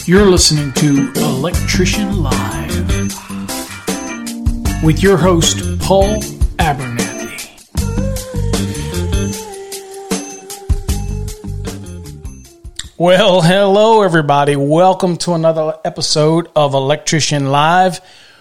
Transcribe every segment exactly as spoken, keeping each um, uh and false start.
You're listening to Electrician Live with your host, Paul Abernathy. Well, hello, everybody. Welcome to another episode of Electrician Live.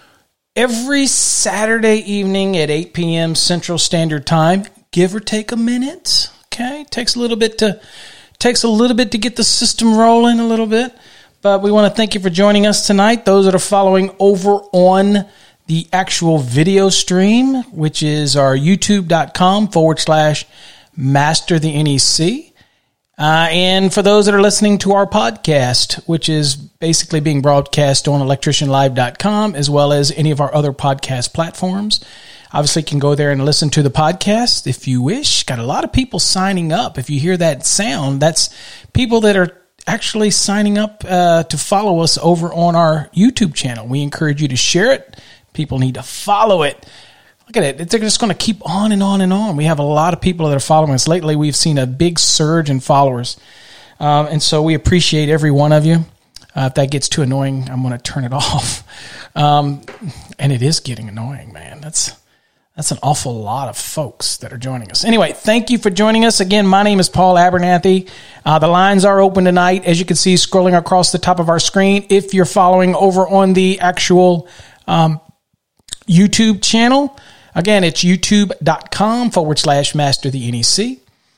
Every Saturday evening at eight p.m. Central Standard Time, give or take a minute. Okay, takes a little bit to takes a little bit to get the system rolling a little bit. But we want to thank you for joining us tonight. Those that are following over on the actual video stream, which is our youtube.com forward slash master the NEC. Uh, and for those that are listening to our podcast, which is basically being broadcast on electrician live dot com, as well as any of our other podcast platforms. Obviously, you can go there and listen to the podcast if you wish. Got a lot of people signing up. If you hear that sound, that's people that are actually signing up uh, to follow us over on our YouTube channel. We encourage you to share it. People need to follow it. Look at it. They're just going to keep on and on and on. We have a lot of people that are following us. Lately, we've seen a big surge in followers. Um, and so we appreciate every one of you. Uh, if that gets too annoying, I'm going to turn it off. Um, and it is getting annoying, man. That's That's an awful lot of folks that are joining us. Anyway, thank you for joining us. Again, my name is Paul Abernathy. Uh, the lines are open tonight, as you can see scrolling across the top of our screen. If you're following over on the actual um, YouTube channel, again, it's youtube.com forward slash master the NEC.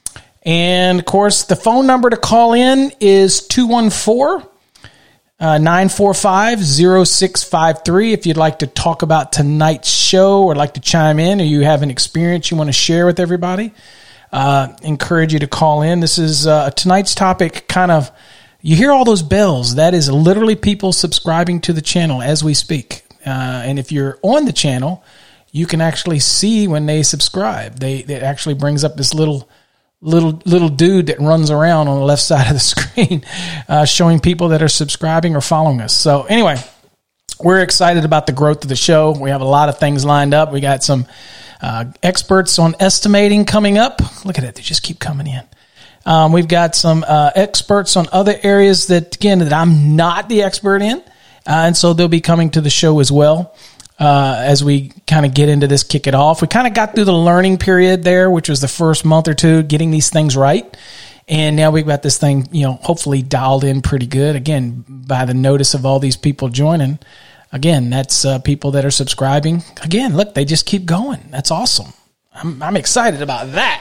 And, of course, the phone number to call in is two one four, nine four five, zero six five three. If you'd like to talk about tonight's show or like to chime in, or you have an experience you want to share with everybody, uh, encourage you to call in. This is uh, tonight's topic. Kind of, you hear all those bells. That is literally people subscribing to the channel as we speak. Uh, and if you're on the channel, you can actually see when they subscribe. They it actually brings up this little. Little little dude that runs around on the left side of the screen, uh, showing people that are subscribing or following us. So anyway, we're excited about the growth of the show. We have a lot of things lined up. We got some uh, experts on estimating coming up. Look at it; they just keep coming in. Um, we've got some uh, experts on other areas that, again, that I'm not the expert in, uh, and so they'll be coming to the show as well. Uh, as we kind of get into this, kick it off. We kind of got through the learning period there, which was the first month or two, getting these things right. And now we've got this thing, you know, hopefully dialed in pretty good. Again, by the notice of all these people joining. Again, that's uh, people that are subscribing. Again, look, they just keep going. That's awesome. I'm, I'm excited about that.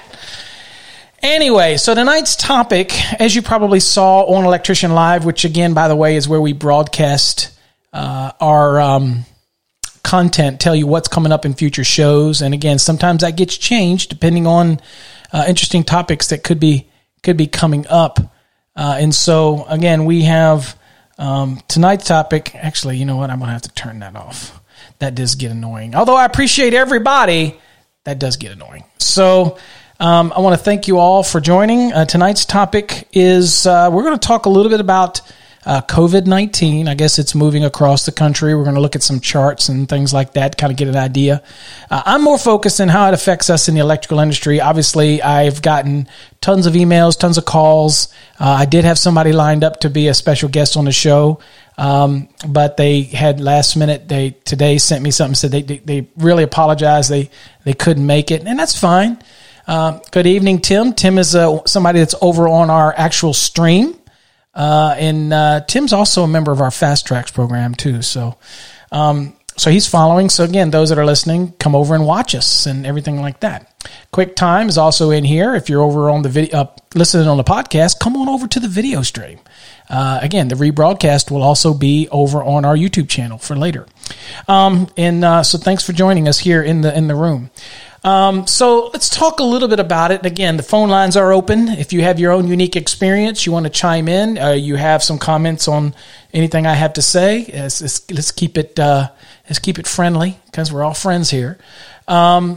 Anyway, so tonight's topic, as you probably saw on Electrician Live, which again, by the way, is where we broadcast uh, our um content, tell you what's coming up in future shows. And again, sometimes that gets changed depending on uh, interesting topics that could be could be coming up. Uh, and so, again, we have um, tonight's topic. Actually, you know what? I'm going to have to turn that off. That does get annoying. Although I appreciate everybody, that does get annoying. So um, I want to thank you all for joining. Uh, tonight's topic is uh, we're going to talk a little bit about Uh, COVID nineteen. I guess it's moving across the country. We're going to look at some charts and things like that, kind of get an idea. Uh, I'm more focused on how it affects us in the electrical industry. Obviously, I've gotten tons of emails, tons of calls. Uh, I did have somebody lined up to be a special guest on the show, um, but they had last minute. They today sent me something, said they they, they really apologize. They they couldn't make it, and that's fine. Uh, good evening, Tim. Tim is uh, somebody that's over on our actual stream. Uh, and, uh, Tim's also a member of our Fast Tracks program too. So, um, so he's following. So again, those that are listening, come over and watch us and everything like that. QuickTime is also in here. If you're over on the video, uh, listening on the podcast, come on over to the video stream. Uh, again, the rebroadcast will also be over on our YouTube channel for later. Um, and, uh, so thanks for joining us here in the, in the room. Um, so let's talk a little bit about it. Again, the phone lines are open. If you have your own unique experience, you want to chime in, uh, you have some comments on anything I have to say, let's, let's, let's keep it, uh, let's keep it friendly because we're all friends here. Um,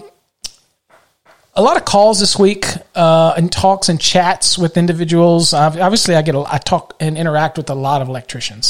a lot of calls this week, uh, and talks and chats with individuals. Obviously I get, a, I talk and interact with a lot of electricians.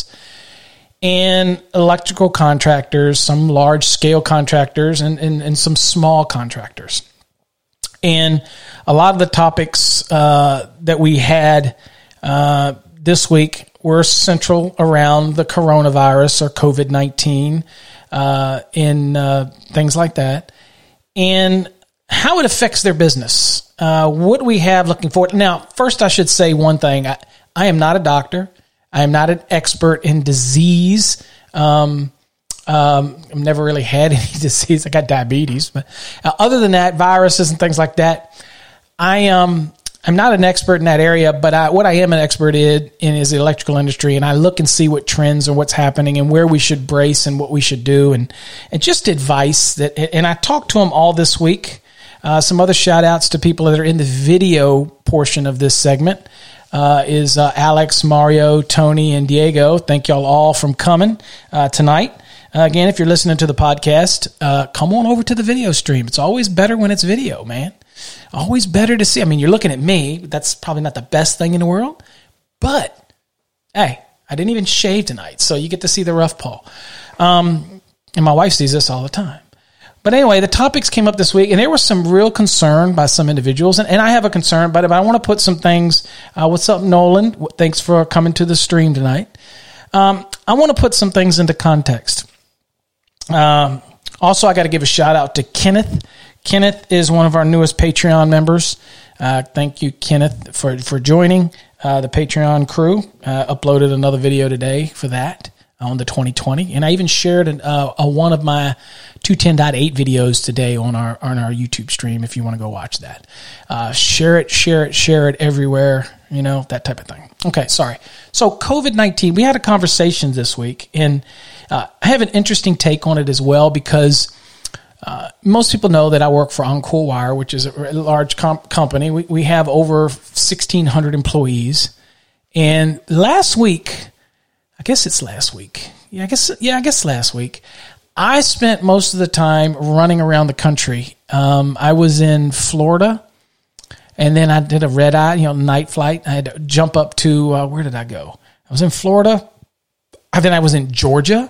And electrical contractors, some large-scale contractors, and, and, and some small contractors. And a lot of the topics uh, that we had uh, this week were central around the coronavirus or COVID nineteen uh, in uh, things like that, and how it affects their business. Uh, what we have looking forward. Now, first I should say one thing. I, I am not a doctor. I am not an expert in disease. Um, um, I've never really had any disease. I got diabetes, but uh, other than that, viruses and things like that, I am. Um, I'm not an expert in that area, but I, what I am an expert in, in is the electrical industry, and I look and see what trends and what's happening and where we should brace and what we should do, and and just advice that. And I talked to them all this week. Uh, some other shout outs to people that are in the video portion of this segment uh, is uh, Alex, Mario, Tony, and Diego. Thank y'all all for coming uh, tonight. Uh, again, if you're listening to the podcast, uh, come on over to the video stream. It's always better when it's video, man. Always better to see. I mean, you're looking at me. That's probably not the best thing in the world. But, hey, I didn't even shave tonight, so you get to see the rough paw. Um, and my wife sees this all the time. But anyway, the topics came up this week, and there was some real concern by some individuals. And, and I have a concern, but if I want to put some things. Uh, what's up, Nolan? Thanks for coming to the stream tonight. Um, I want to put some things into context. Um, also, I got to give a shout out to Kenneth. Kenneth is one of our newest Patreon members. Uh, thank you, Kenneth, for, for joining uh, the Patreon crew. Uh, uploaded another video today for that on the twenty twenty. And I even shared an, uh, a, one of my two ten point eight videos today on our on our YouTube stream if you want to go watch that. Uh, share it, share it, share it everywhere, you know, that type of thing. Okay, sorry. So COVID nineteen, we had a conversation this week, and uh, I have an interesting take on it as well because Uh, most people know that I work for Encore Wire, which is a large comp- company. We, we have over sixteen hundred employees. And last week, I guess it's last week. Yeah, I guess, yeah, I guess last week, I spent most of the time running around the country. Um, I was in Florida, and then I did a red eye, you know, night flight. I had to jump up to, uh, where did I go? I was in Florida. And then I was in Georgia.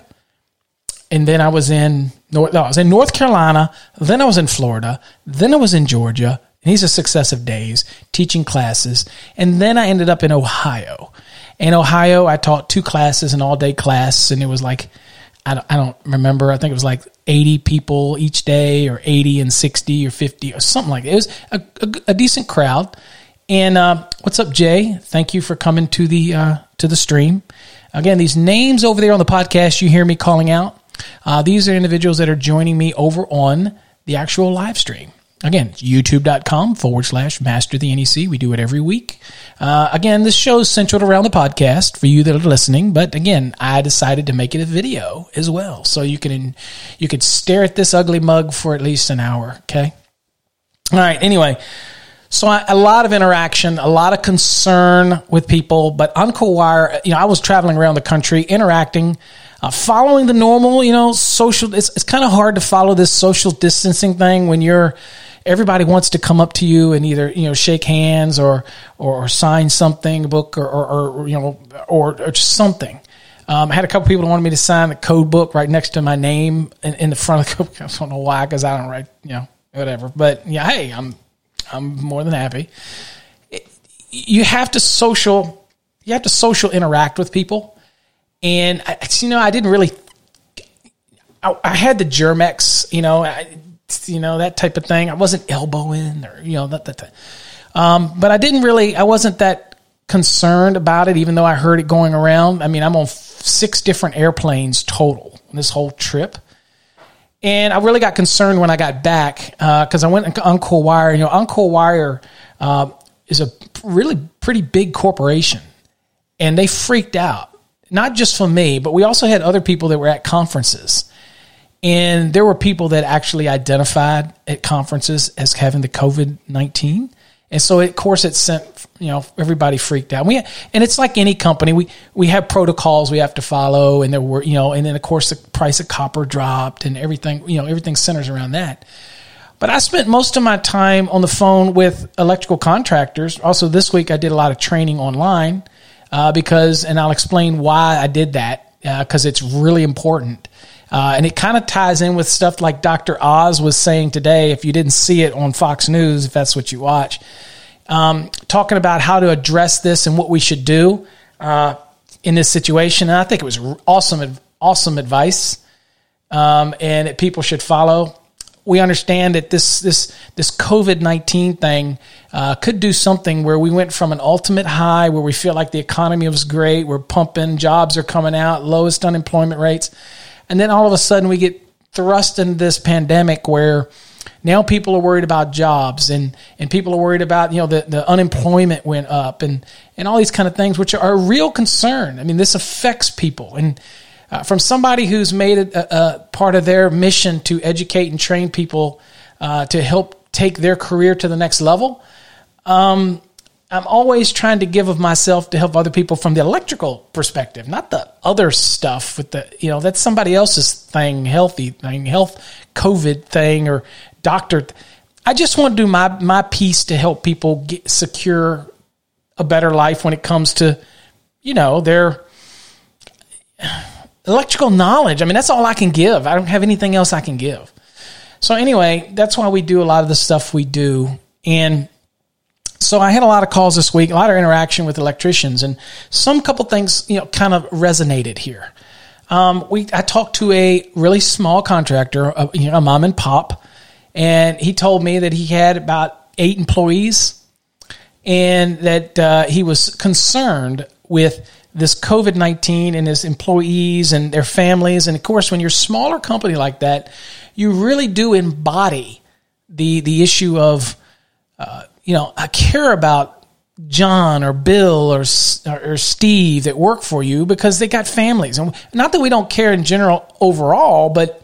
And then I was in North, no, I was in North Carolina. Then I was in Florida. Then I was in Georgia. And these are successive days teaching classes. And then I ended up in Ohio. In Ohio, I taught two classes, an all-day class, and it was like, I don't, I don't remember. I think it was like eighty people each day, or eighty and sixty or fifty or something like that. It was a, a, a decent crowd. And uh, what's up, Jay? Thank you for coming to the uh, to the stream. Again, these names over there on the podcast you hear me calling out. Uh, these are individuals that are joining me over on the actual live stream. Again, youtube.com forward slash master the NEC. We do it every week. Uh, again, this show is centered around the podcast for you that are listening. But again, I decided to make it a video as well. So you can, you could stare at this ugly mug for at least an hour. Okay. All right. Anyway, so I, a lot of interaction, a lot of concern with people, but Encore Wire, you know, I was traveling around the country interacting. Uh, following the normal, you know, social, it's, it's kind of hard to follow this social distancing thing when you're, everybody wants to come up to you and either, you know, shake hands or, or, or sign something, a book or, or, or you know, or, or just something. Um, I had a couple people that wanted me to sign the code book right next to my name in, in the front of the code. I don't know why, because I don't write, you know, whatever. But yeah, hey, I'm, I'm more than happy. It, you have to social, you have to social interact with people. And, I, you know, I didn't really, I, I had the Germex, you know, I, you know, that type of thing. I wasn't elbowing or, you know, that, that, that. Um, but I didn't really, I wasn't that concerned about it, even though I heard it going around. I mean, I'm on f- six different airplanes total this whole trip. And I really got concerned when I got back because uh, I went to Encore Wire. You know, Encore Wire uh, is a really pretty big corporation, and they freaked out. Not just for me, but we also had other people that were at conferences. And there were people that actually identified at conferences as having the COVID nineteen. And so, of course, it sent, you know, everybody freaked out. We and it's like any company. We we have protocols we have to follow, and there were, you know, and then, of course, the price of copper dropped and everything, you know, everything centers around that. But I spent most of my time on the phone with electrical contractors. Also, this week I did a lot of training online. Uh, because, and I'll explain why I did that, because uh, it's really important. Uh, and it kind of ties in with stuff like Doctor Oz was saying today, if you didn't see it on Fox News, if that's what you watch, um, talking about how to address this and what we should do. Uh, in this situation. And I think it was awesome, awesome advice, um, and that people should follow. We understand that this this this COVID nineteen thing uh, could do something where we went from an ultimate high where we feel like the economy was great, we're pumping, jobs are coming out, lowest unemployment rates, and then all of a sudden we get thrust into this pandemic where now people are worried about jobs, and, and people are worried about, you know, the, the unemployment went up, and, and all these kind of things, which are a real concern. I mean, this affects people. And uh, from somebody who's made it a, a part of their mission to educate and train people uh, to help take their career to the next level, um, I'm always trying to give of myself to help other people from the electrical perspective, not the other stuff with the, you know, that's somebody else's thing, healthy thing, health, COVID thing, or doctor. I just want to do my, my piece to help people get, secure a better life when it comes to, you know, their electrical knowledge. I mean, that's all I can give. I don't have anything else I can give. So anyway, that's why we do a lot of the stuff we do. And so I had a lot of calls this week, a lot of interaction with electricians, and some couple things, you know, kind of resonated here. Um, we I talked to a really small contractor, a, you know, a mom and pop, and he told me that he had about eight employees, and that uh, he was concerned with this COVID nineteen and his employees and their families. And of course, when you're a smaller company like that, you really do embody the the issue of, uh, you know, I care about John or Bill or or Steve that work for you because they got families. And not that we don't care in general overall, but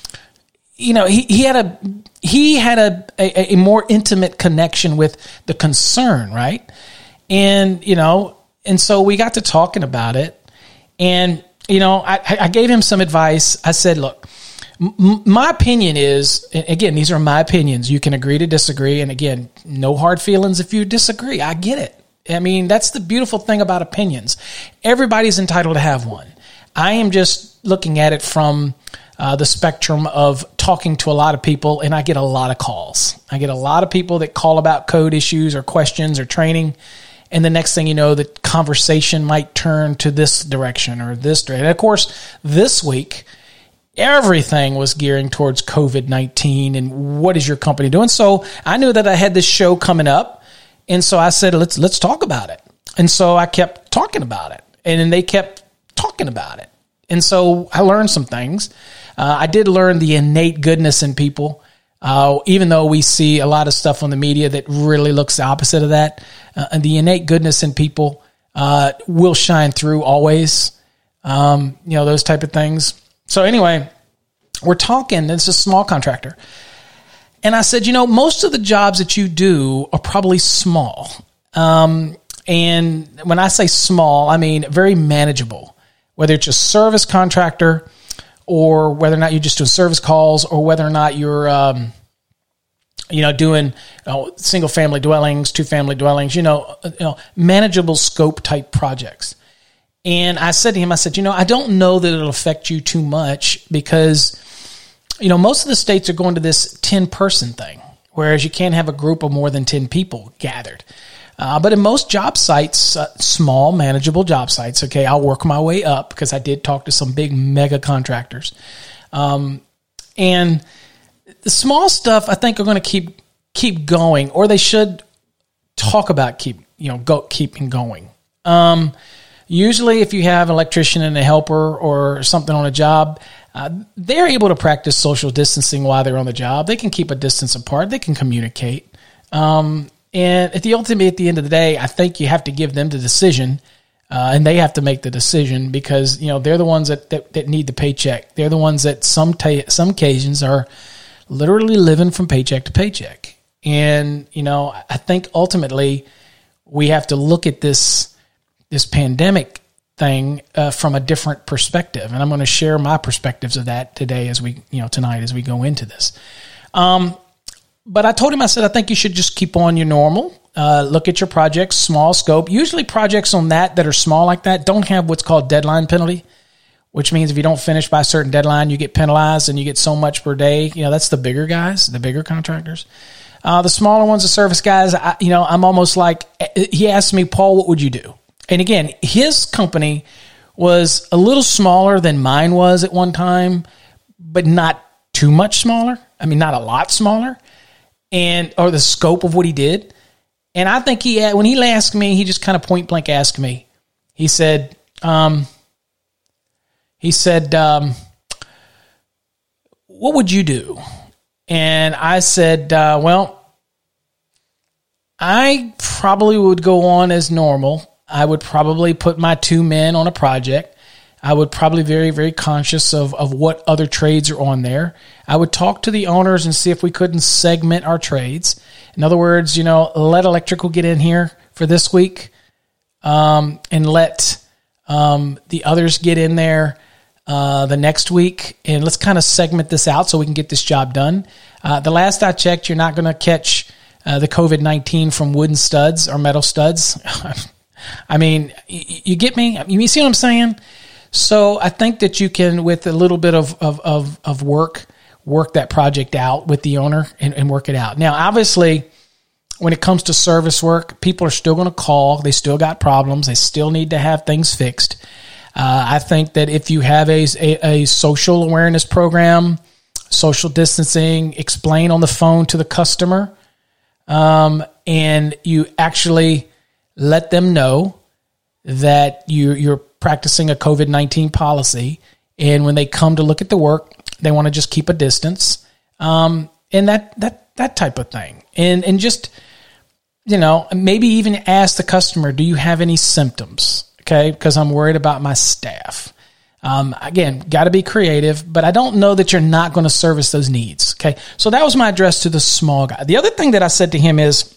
you know, he, he had a he had a, a, a more intimate connection with the concern, right? And you know, and so we got to talking about it, and you know, I, I gave him some advice. I said, look, m- my opinion is, again, these are my opinions. You can agree to disagree, and again, no hard feelings if you disagree. I get it. I mean, that's the beautiful thing about opinions. Everybody's entitled to have one. I am just looking at it from uh, the spectrum of talking to a lot of people, and I get a lot of calls. I get a lot of people that call about code issues or questions or training, and the next thing you know, the conversation might turn to this direction or this direction. And of course, this week, everything was gearing towards COVID nineteen and what is your company doing? So I knew that I had this show coming up, and so I said, let's let's talk about it. And so I kept talking about it, and then they kept talking about it. And so I learned some things. Uh, I did learn the innate goodness in people, uh, even though we see a lot of stuff on the media that really looks the opposite of that. Uh, and the innate goodness in people uh, will shine through always, um, you know, those type of things. So anyway, we're talking, it's a small contractor. And I said, you know, most of the jobs that you do are probably small. Um, and when I say small, I mean very manageable, whether it's a service contractor or whether or not you're just doing service calls or whether or not you're, um, you know, doing you know, single family dwellings, two family dwellings, you know, you know, manageable scope type projects. And I said to him, I said, you know, I don't know that it'll affect you too much because, you know, most of the states are going to this ten person thing, whereas you can't have a group of more than ten people gathered. Uh, but in most job sites, uh, small, manageable job sites, okay, I'll work my way up because I did talk to some big mega contractors. Um, and the small stuff, I think, are going to keep keep going, or they should talk about keep you know go keeping going. Um, usually, if you have an electrician and a helper or something on a job, uh, they're able to practice social distancing while they're on the job. They can keep a distance apart. They can communicate. Um, and at the ultimate, at the end of the day, I think you have to give them the decision, uh, and they have to make the decision because you know they're the ones that that, that need the paycheck. They're the ones that some ta- some occasions are literally living from paycheck to paycheck. And, you know, I think ultimately we have to look at this, this pandemic thing uh, from a different perspective. And I'm going to share my perspectives of that today as we, you know, tonight as we go into this. Um, but I told him, I said, I think you should just keep on your normal, uh, look at your projects, small scope. Usually projects on that that are small like that don't have what's called deadline penalty, which means if you don't finish by a certain deadline, you get penalized and you get so much per day. You know, that's the bigger guys, the bigger contractors. Uh, the smaller ones, the service guys, I, you know, I'm almost like, he asked me, Paul, what would you do? and again, his company was a little smaller than mine was at one time, but not too much smaller. I mean, not a lot smaller, and or the scope of what he did. And I think he had, when he asked me, he just kind of point blank asked me. He said, um, he said, um, "What would you do?" And I said, uh, "Well, I probably would go on as normal. I would probably put my two men on a project. I would probably be very, very conscious of, of what other trades are on there. I would talk to the owners and see if we couldn't segment our trades. In other words, you know, let electrical get in here for this week, um, and let um, the others get in there uh, the next week. And let's kind of segment this out so we can get this job done. Uh, the last I checked, you're not going to catch uh, the COVID nineteen from wooden studs or metal studs. I mean, you, you get me? You see what I'm saying? So I think that you can, with a little bit of, of, of, of work, work that project out with the owner and, and work it out. Now, obviously, when it comes to service work, people are still going to call. They still got problems. They still need to have things fixed. Uh, I think that if you have a, a, a social awareness program, social distancing, explain on the phone to the customer, um, and you actually let them know that you, you're practicing a COVID nineteen policy, and when they come to look at the work, they want to just keep a distance, um, and that that that type of thing, and and just, you know, maybe even ask the customer, do you have any symptoms? Okay, because I'm worried about my staff. Um, again, got to be creative, but I don't know that you're not going to service those needs. Okay, so that was my address to the small guy. The other thing that I said to him is,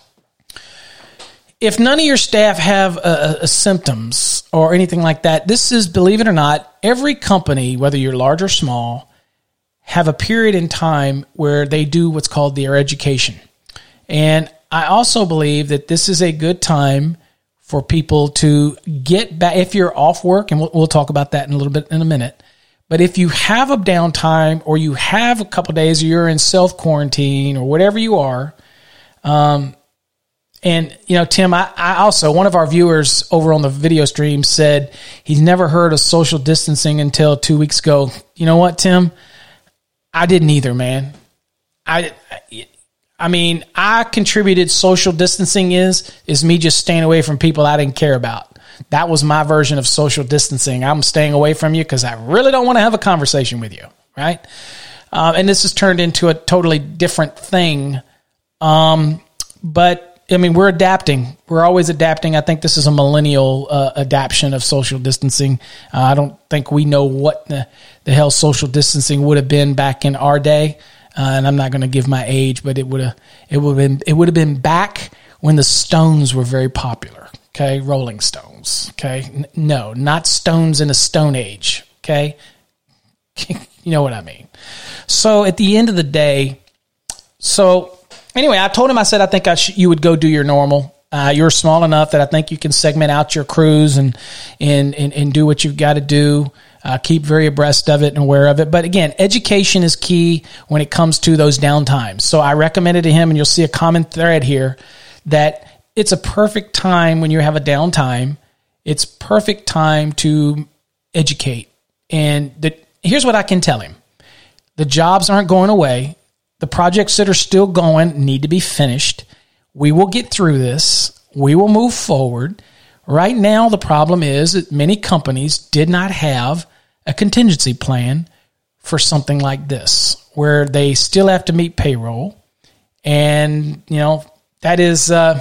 if none of your staff have uh, uh, symptoms or anything like that, this is, believe it or not, every company, whether you're large or small, have a period in time where they do what's called their education. And I also believe that this is a good time for people to get back, if you're off work, and we'll, we'll talk about that in a little bit in a minute. But if you have a downtime, or you have a couple of days, or you're in self-quarantine, or whatever you are, um, and, you know, Tim, I, I also, one of our viewers over on the video stream said he's never heard of social distancing until two weeks ago. You know what, Tim? I didn't either, man. I, I mean, I contributed social distancing is, is me just staying away from people I didn't care about. That was my version of social distancing. I'm staying away from you because I really don't want to have a conversation with you, right? Um, and this has turned into a totally different thing. Um, but, I mean, we're adapting. We're always adapting. I think this is a millennial uh, adaptation of social distancing. Uh, I don't think we know what the, the hell social distancing would have been back in our day. Uh, and I'm not going to give my age, but it would have it would have been it would have been back when the Stones were very popular. Okay, Rolling Stones. Okay, N- no, not Stones in a Stone Age. Okay, you know what I mean. So at the end of the day, so. Anyway, I told him, I said, I think I sh- you would go do your normal. Uh, you're small enough that I think you can segment out your crews and and and, and do what you've got to do. Uh, keep very abreast of it and aware of it. But again, education is key when it comes to those downtimes. So I recommended to him, and you'll see a common thread here, that it's a perfect time when you have a downtime. It's perfect time to educate. And the, here's what I can tell him. The jobs aren't going away. The projects that are still going need to be finished. We will get through this. We will move forward. Right now, the problem is that many companies did not have a contingency plan for something like this, where they still have to meet payroll. And, you know, that is, uh,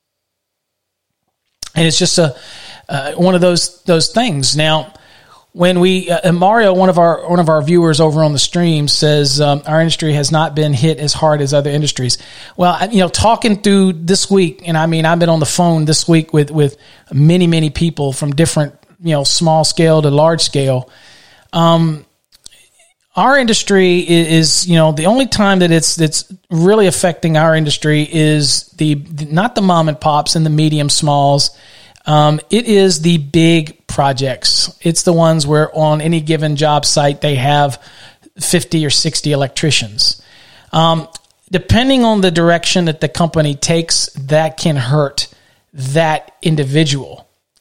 and it's just a uh, one of those those things. Now, when we uh, Mario, one of our one of our viewers over on the stream, says um, our industry has not been hit as hard as other industries. Well, you know, talking through this week, and I mean, I've been on the phone this week with with many many people from different, you know, small scale to large scale. Um, our industry is, is, you know, the only time that it's it's really affecting our industry is the not the mom and pops and the medium smalls. Um, it is the big projects. It's the ones where on any given job site they have fifty or sixty electricians. Um, depending on the direction that the company takes, that can hurt that individual.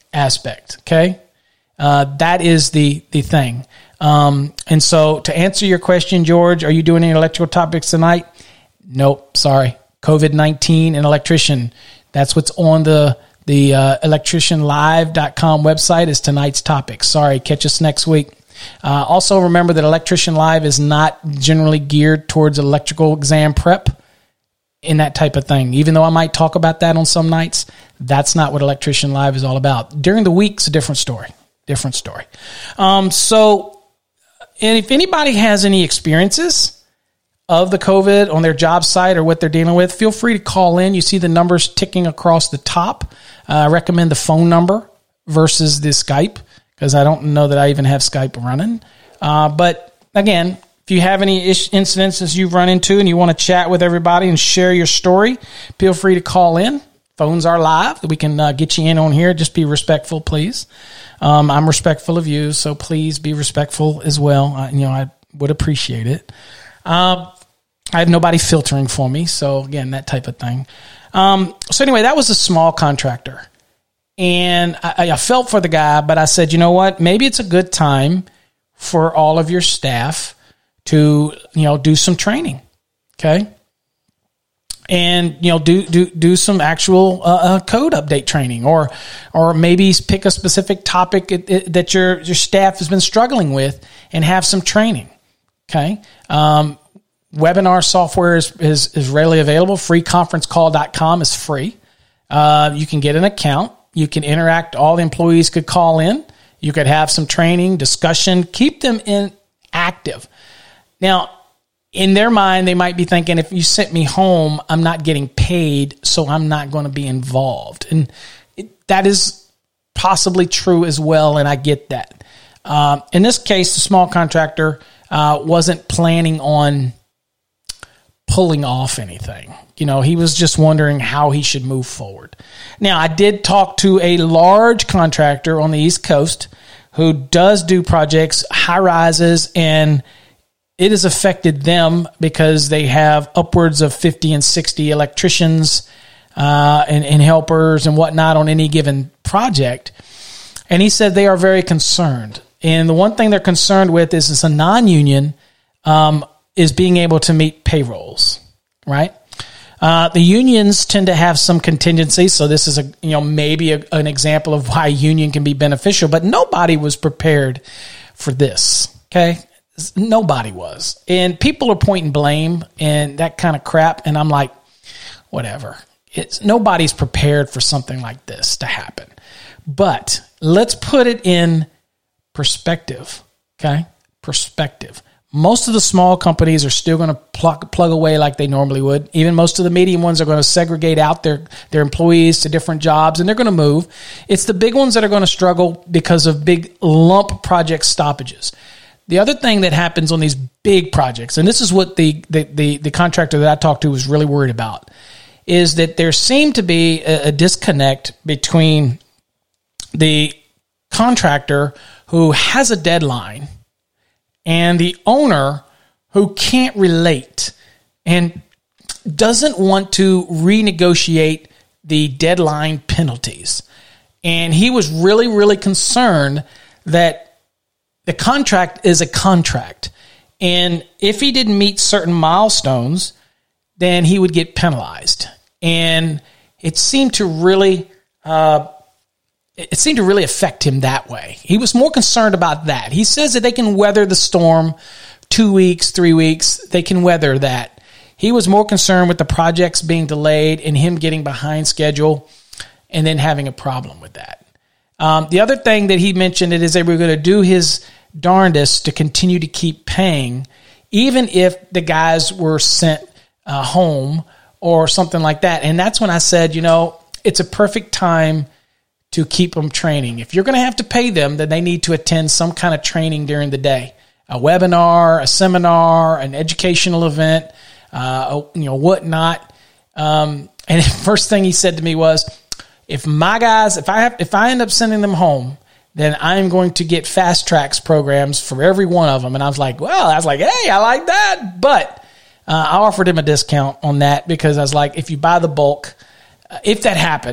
aspect. Okay. Uh, that is the, the thing. Um, and so to answer your question, George, are you doing any electrical topics tonight? Nope. Sorry. COVID nineteen and electrician. That's what's on the, the, uh, electrician live dot com website is tonight's topic. Sorry. Catch us next week. Uh, also remember that Electrician Live is not generally geared towards electrical exam prep and that type of thing. Even though I might talk about that on some nights, that's not what Electrician Live is all about. During the week, it's a different story. Different story. Um, so, and if anybody has any experiences of the COVID on their job site or what they're dealing with, feel free to call in. You see the numbers ticking across the top. Uh, I recommend the phone number versus the Skype, because I don't know that I even have Skype running. Uh, but again, if you have any ish- incidences you've run into and you want to chat with everybody and share your story, feel free to call in. Phones are live. We can uh, get you in on here. Just be respectful, please. Um, I'm respectful of you, so please be respectful as well. I, you know, I would appreciate it. Um, I have nobody filtering for me, so again, that type of thing. Um, so anyway, that was a small contractor. And I, I felt for the guy, but I said, you know what? Maybe it's a good time for all of your staff to, you know, do some training, okay? And, you know, do do do some actual uh, uh, code update training, or or maybe pick a specific topic it, it, that your your staff has been struggling with and have some training, okay? Um, webinar software is, is, is readily available. free conference call dot com is free. Uh, you can get an account. You can interact. All the employees could call in. You could have some training, discussion, keep them in active. Now, in their mind, they might be thinking, if you sent me home, I'm not getting paid, so I'm not going to be involved. And it, that is possibly true as well, and I get that. Um, in this case, the small contractor uh, wasn't planning on pulling off anything. You know, he was just wondering how he should move forward. Now, I did talk to a large contractor on the East Coast who does do projects, high rises, and it has affected them because they have upwards of fifty and sixty electricians uh, and, and helpers and whatnot on any given project. And he said they are very concerned. And the one thing they're concerned with is it's a non-union, um, is being able to meet payrolls, right? Uh, the unions tend to have some contingency, so this is a you know maybe a, an example of why union can be beneficial. But nobody was prepared for this. Okay, nobody was, and people are pointing blame and that kind of crap. And I'm like, whatever. It's nobody's prepared for something like this to happen. But let's put it in perspective. Okay, perspective. Most of the small companies are still going to plug, plug away like they normally would. Even most of the medium ones are going to segregate out their, their employees to different jobs, and they're going to move. It's the big ones that are going to struggle because of big lump project stoppages. The other thing that happens on these big projects, and this is what the, the, the, the contractor that I talked to was really worried about, is that there seemed to be a, a disconnect between the contractor who has a deadline and the owner who can't relate and doesn't want to renegotiate the deadline penalties. And he was really, really concerned that the contract is a contract. And if he didn't meet certain milestones, then he would get penalized. And it seemed to really... Uh, It seemed to really affect him that way. He was more concerned about that. He says that they can weather the storm two weeks, three weeks. They can weather that. He was more concerned with the projects being delayed and him getting behind schedule and then having a problem with that. Um, the other thing that he mentioned is they were going to do his darndest to continue to keep paying, even if the guys were sent uh, home or something like that. And that's when I said, you know, it's a perfect time to keep them training. If you're going to have to pay them, then they need to attend some kind of training during the day, a webinar, a seminar, an educational event, uh, you know, whatnot. Um, and the first thing he said to me was, if my guys, if I have, if I end up sending them home, then I'm going to get fast tracks programs for every one of them. And I was like, well, I was like, hey, I like that. But uh, I offered him a discount on that because I was like, if you buy the bulk, uh, if that happened,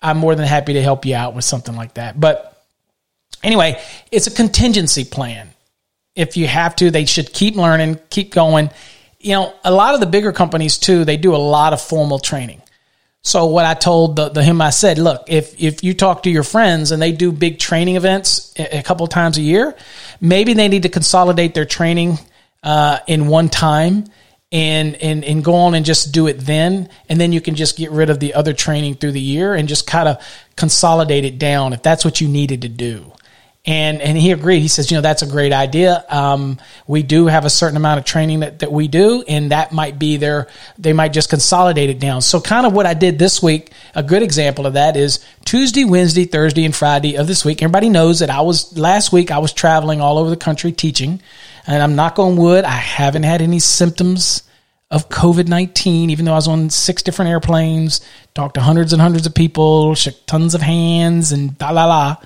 I'm more than happy to help you out with something like that. But anyway, it's a contingency plan. If you have to, they should keep learning, keep going. You know, a lot of the bigger companies too, they do a lot of formal training. So what I told the, the him, I said, look, if if you talk to your friends and they do big training events a, a couple of times a year, maybe they need to consolidate their training uh, in one time and, and, and go on and just do it then. And then you can just get rid of the other training through the year and just kind of consolidate it down if that's what you needed to do. And and he agreed. He says, you know, that's a great idea. Um, we do have a certain amount of training that, that we do, and that might be their, they might just consolidate it down. So kind of what I did this week, a good example of that is Tuesday, Wednesday, Thursday, and Friday of this week. Everybody knows that I was, last week I was traveling all over the country teaching, and I'm knock on wood, I haven't had any symptoms of covid nineteen, even though I was on six different airplanes, talked to hundreds and hundreds of people, shook tons of hands, and la la la.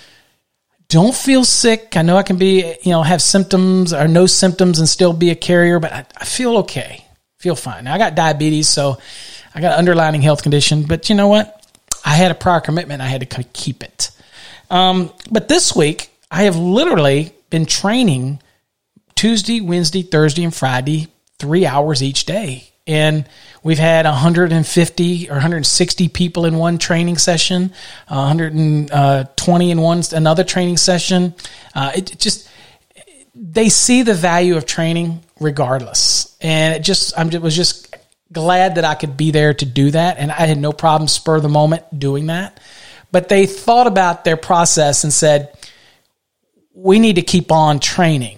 Don't feel sick. I know I can be, you know, have symptoms or no symptoms and still be a carrier, but I, I feel okay. Feel fine. Now, I got diabetes, so I got an underlying health condition, but you know what? I had a prior commitment. I had to keep it. Um, but this week, I have literally been training Tuesday, Wednesday, Thursday, and Friday, three hours each day. And we've had one hundred fifty or one hundred sixty people in one training session, one hundred twenty in one another training session. Uh, it just, they see the value of training regardless. And it just, I was just glad that I could be there to do that. And I had no problem spur of the moment doing that. But they thought about their process and said, we need to keep on training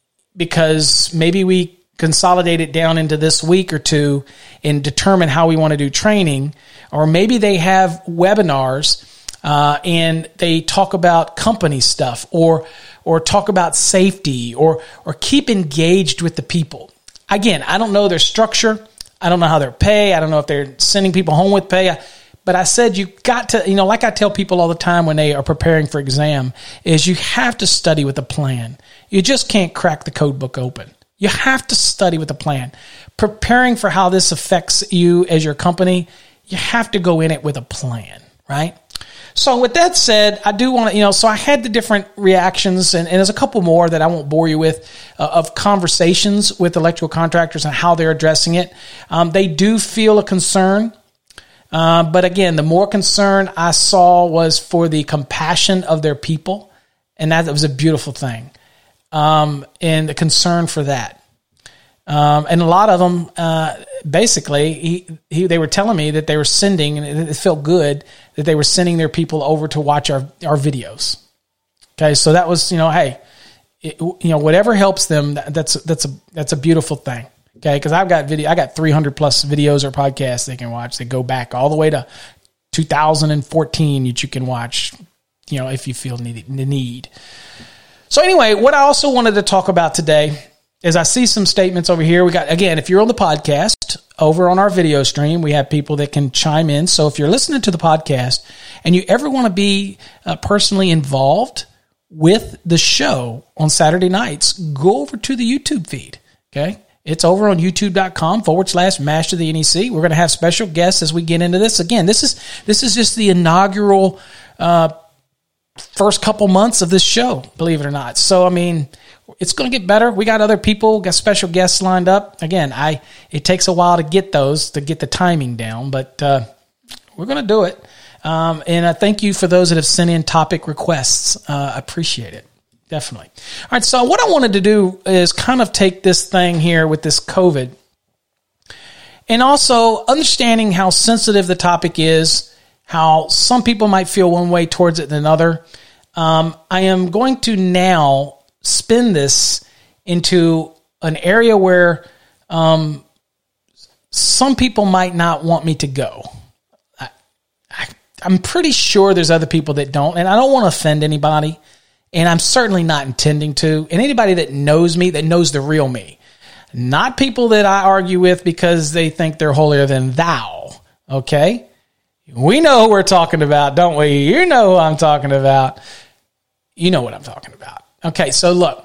because maybe we consolidate it down into this week or two and determine how we want to do training. Or maybe they have webinars uh, and they talk about company stuff or or talk about safety or or keep engaged with the people. Again, I don't know their structure. I don't know how they're pay. I don't know if they're sending people home with pay. But I said you got to, you know, like I tell people all the time when they are preparing for exam, is you have to study with a plan. You just can't crack the code book open. You have to study with a plan. Preparing for how this affects you as your company, you have to go in it with a plan, right? So with that said, I do want to, you know, so I had the different reactions, and, and there's a couple more that I won't bore you with, uh, of conversations with electrical contractors and how they're addressing it. Um, they do feel a concern. Uh, but again, the more concern I saw was for the compassion of their people. And that was a beautiful thing. Um, and the concern for that. Um, and a lot of them, uh, basically, he, he, they were telling me that they were sending, and it felt good that they were sending their people over to watch our, our videos. Okay. So that was, you know, hey, it, you know, whatever helps them, that's, that's a, that's a beautiful thing. Okay. Cause I've got video, I got three hundred plus videos or podcasts they can watch. They go back all the way to two thousand fourteen that you can watch, you know, if you feel need, the need. So anyway, what I also wanted to talk about today is I see some statements over here. We got, again, if you're on the podcast, over on our video stream, we have people that can chime in. So if you're listening to the podcast and you ever want to be uh, personally involved with the show on Saturday nights, go over to the YouTube feed. Okay. It's over on youtube.com forward slash master the N E C. We're going to have special guests as we get into this. Again, this is, this is just the inaugural, uh, first couple months of this show, believe it or not. So, I mean, it's going to get better. We got other people, got special guests lined up. Again, I it takes a while to get those, to get the timing down, but uh, we're going to do it. Um, and I thank you for those that have sent in topic requests. Uh, I appreciate it. Definitely. All right, so what I wanted to do is kind of take this thing here with this COVID and also understanding how sensitive the topic is, how some people might feel one way towards it than another. Um, I am going to now spin this into an area where um, some people might not want me to go. I, I, I'm pretty sure there's other people that don't, and I don't want to offend anybody, and I'm certainly not intending to. And anybody that knows me, that knows the real me, not people that I argue with because they think they're holier than thou, okay? We know who we're talking about, don't we? You know who I'm talking about. You know what I'm talking about. Okay, so look,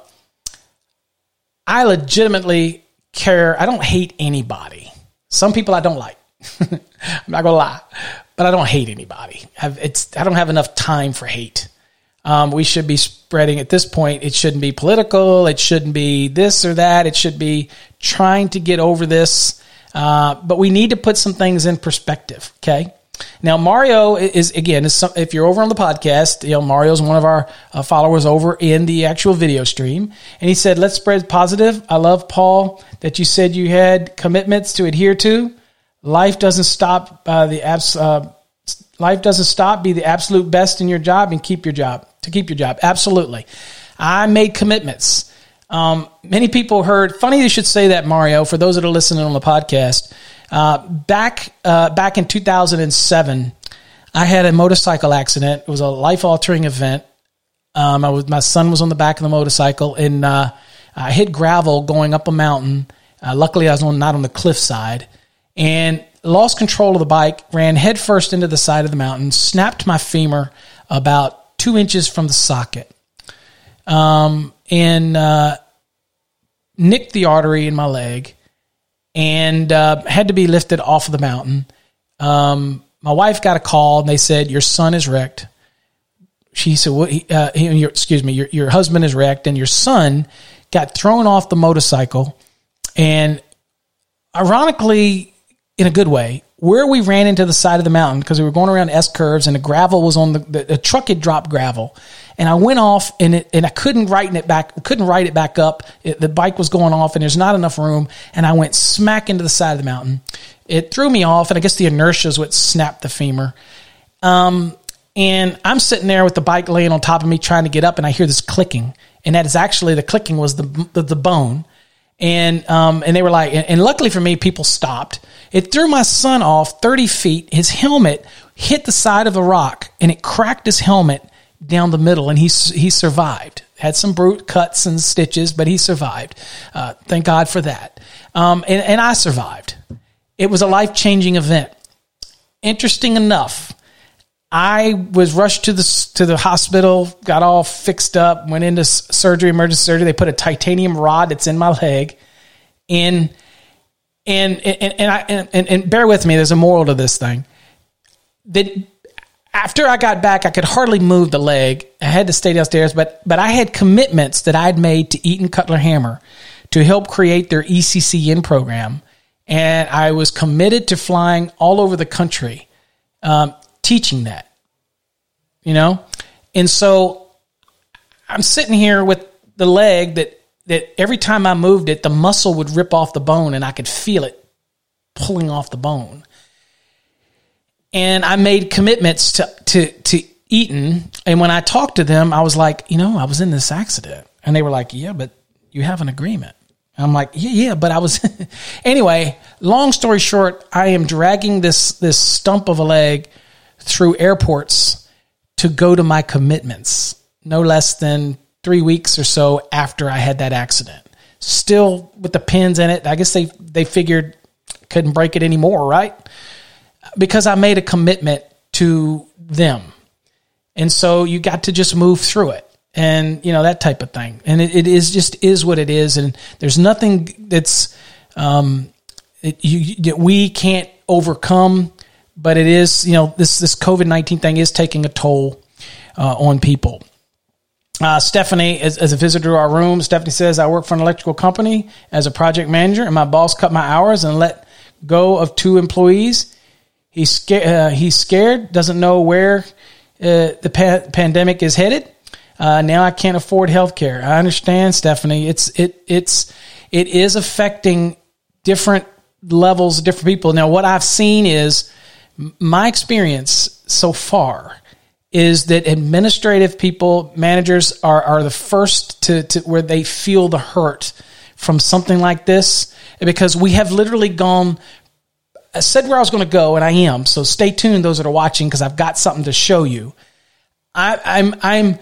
I legitimately care. I don't hate anybody. Some people I don't like. I'm not going to lie. but I don't hate anybody. I've, it's I don't have enough time for hate. Um, we should be spreading at this point. It shouldn't be political. It shouldn't be this or that. It should be trying to get over this. Uh, but we need to put some things in perspective. Okay. Now, Mario is, again, is some, if you're over on the podcast, you know, Mario's one of our uh, followers over in the actual video stream. And he said, let's spread positive. I love, Paul, that you said you had commitments to adhere to. Life doesn't stop. Uh, the abs- uh, life doesn't stop. Be the absolute best in your job and keep your job. To keep your job. Absolutely. I made commitments. Um, many people heard, funny you should say that, Mario, for those that are listening on the podcast. Uh, back, uh, back in two thousand seven, I had a motorcycle accident. It was a life altering event. Um, I was, my son was on the back of the motorcycle and, uh, I hit gravel going up a mountain. Uh, luckily I was on, not on the cliff side, and lost control of the bike, ran headfirst into the side of the mountain, snapped my femur about two inches from the socket, um, and uh, nicked the artery in my leg, and uh, had to be lifted off of the mountain. Um, my wife got a call, and they said, your son is wrecked. She said, "What? He, uh, he, your, excuse me, your, your husband is wrecked, and your son got thrown off the motorcycle." And ironically, in a good way, where we ran into the side of the mountain, because we were going around S curves and the gravel was on the, the, the truck had dropped gravel, and I went off and it, and I couldn't righten it back, couldn't right it back up. It, the bike was going off and there's not enough room. And I went smack into the side of the mountain. It threw me off. And I guess the inertia is what snapped the femur. Um, and I'm sitting there with the bike laying on top of me trying to get up, and I hear this clicking. And that is actually, the clicking was the, the, the bone. And, um, and they were like, and, and luckily for me, people stopped. It threw my son off thirty feet. His helmet hit the side of a rock and it cracked his helmet down the middle, and he, he survived. Had some brute cuts and stitches, but he survived. Uh, thank God for that. Um, and, and I survived. It was a life-changing event. Interesting enough, I was rushed to the to the hospital, got all fixed up, went into surgery, emergency surgery. They put a titanium rod that's in my leg, and and and and I and, and bear with me. There's a moral to this thing. That after I got back, I could hardly move the leg. I had to stay downstairs, but but I had commitments that I'd made to Eaton Cutler Hammer to help create their E C C N program, and I was committed to flying all over the country. Um, teaching that, you know? And so I'm sitting here with the leg that, that every time I moved it, the muscle would rip off the bone and I could feel it pulling off the bone. And I made commitments to, to, to Eaton. And when I talked to them, I was like, you know, I was in this accident. And they were like, yeah, but you have an agreement. I'm like, yeah, yeah, but I was, anyway, long story short, I am dragging this, this stump of a leg through airports to go to my commitments, no less than three weeks or so after I had that accident. Still with the pins in it. I guess they, they figured couldn't break it anymore, right? Because I made a commitment to them. And so you got to just move through it. And, you know, that type of thing. And it, it is just is what it is. And there's nothing that's, um, it, you, that we can't overcome, but it is, you know, this, this COVID nineteen thing is taking a toll, uh, on people. Uh, Stephanie, as, as a visitor to our room, Stephanie says, I work for an electrical company as a project manager, and my boss cut my hours and let go of two employees. He's scared, uh, he's scared, doesn't know where, uh, the pa- pandemic is headed. Uh, now I can't afford healthcare. I understand, Stephanie. It's, it, it's, it is affecting different levels of different people. Now, what I've seen is my experience so far is that administrative people, managers are, are the first to, to where they feel the hurt from something like this, because we have literally gone, I said where I was going to go, and I am. So stay tuned, those that are watching, because I've got something to show you. I, I'm, I'm,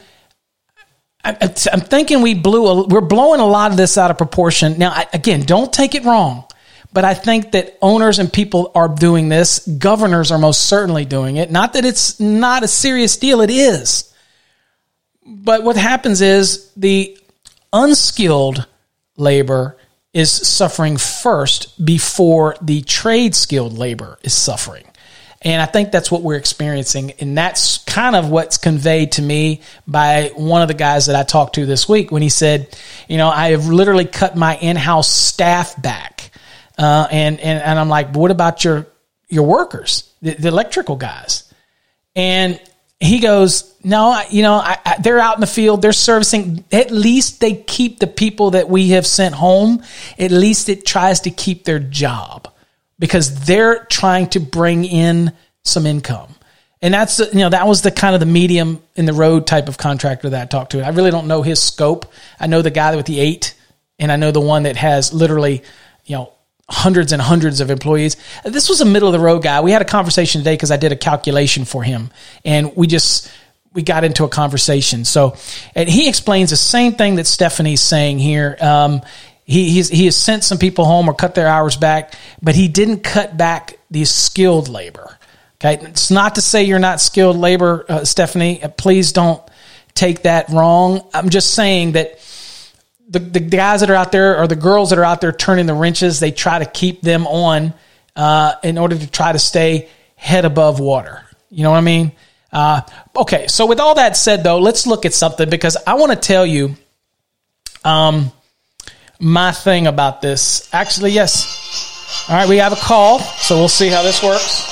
I'm thinking we blew, a, we're blowing a lot of this out of proportion. Now, I, again, don't take it wrong, but I think that owners and people are doing this. Governors are most certainly doing it. Not that it's not a serious deal. It is. But what happens is the unskilled labor is suffering first before the trade skilled labor is suffering. And I think that's what we're experiencing. And that's kind of what's conveyed to me by one of the guys that I talked to this week when he said, you know, I have literally cut my in-house staff back. Uh, and, and, and I'm like, what about your, your workers, the, the electrical guys? And he goes, no, you know, I, I, they're out in the field. They're servicing. At least they keep the people that we have sent home. At least it tries to keep their job because they're trying to bring in some income. And that's, you know, that was the kind of the medium in the road type of contractor that I talked to. I really don't know his scope. I know the guy with the eight, and I know the one that has literally, you know, hundreds and hundreds of employees. This was a middle of the road guy. We had a conversation today because I did a calculation for him, and we just, we got into a conversation. So, and he explains the same thing that Stephanie's saying here. Um, he, he's, he has sent some people home or cut their hours back, but he didn't cut back the skilled labor. Okay. It's not to say you're not skilled labor, uh, Stephanie. Please don't take that wrong. I'm just saying that The, the guys that are out there or the girls that are out there turning the wrenches, they try to keep them on uh, in order to try to stay head above water. You know what I mean? Uh, okay, so with all that said, though, let's look at something because I want to tell you um, my thing about this. Actually, yes. All right, we have a call, so we'll see how this works.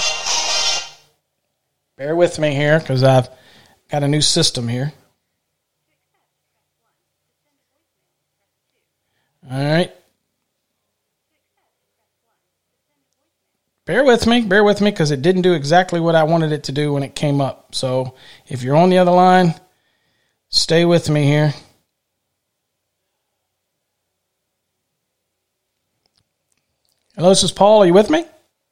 Bear with me here because I've got a new system here. All right. Bear with me. Bear with me because it didn't do exactly what I wanted it to do when it came up. So if you're on the other line, stay with me here. Hello, this is Paul. Are you with me?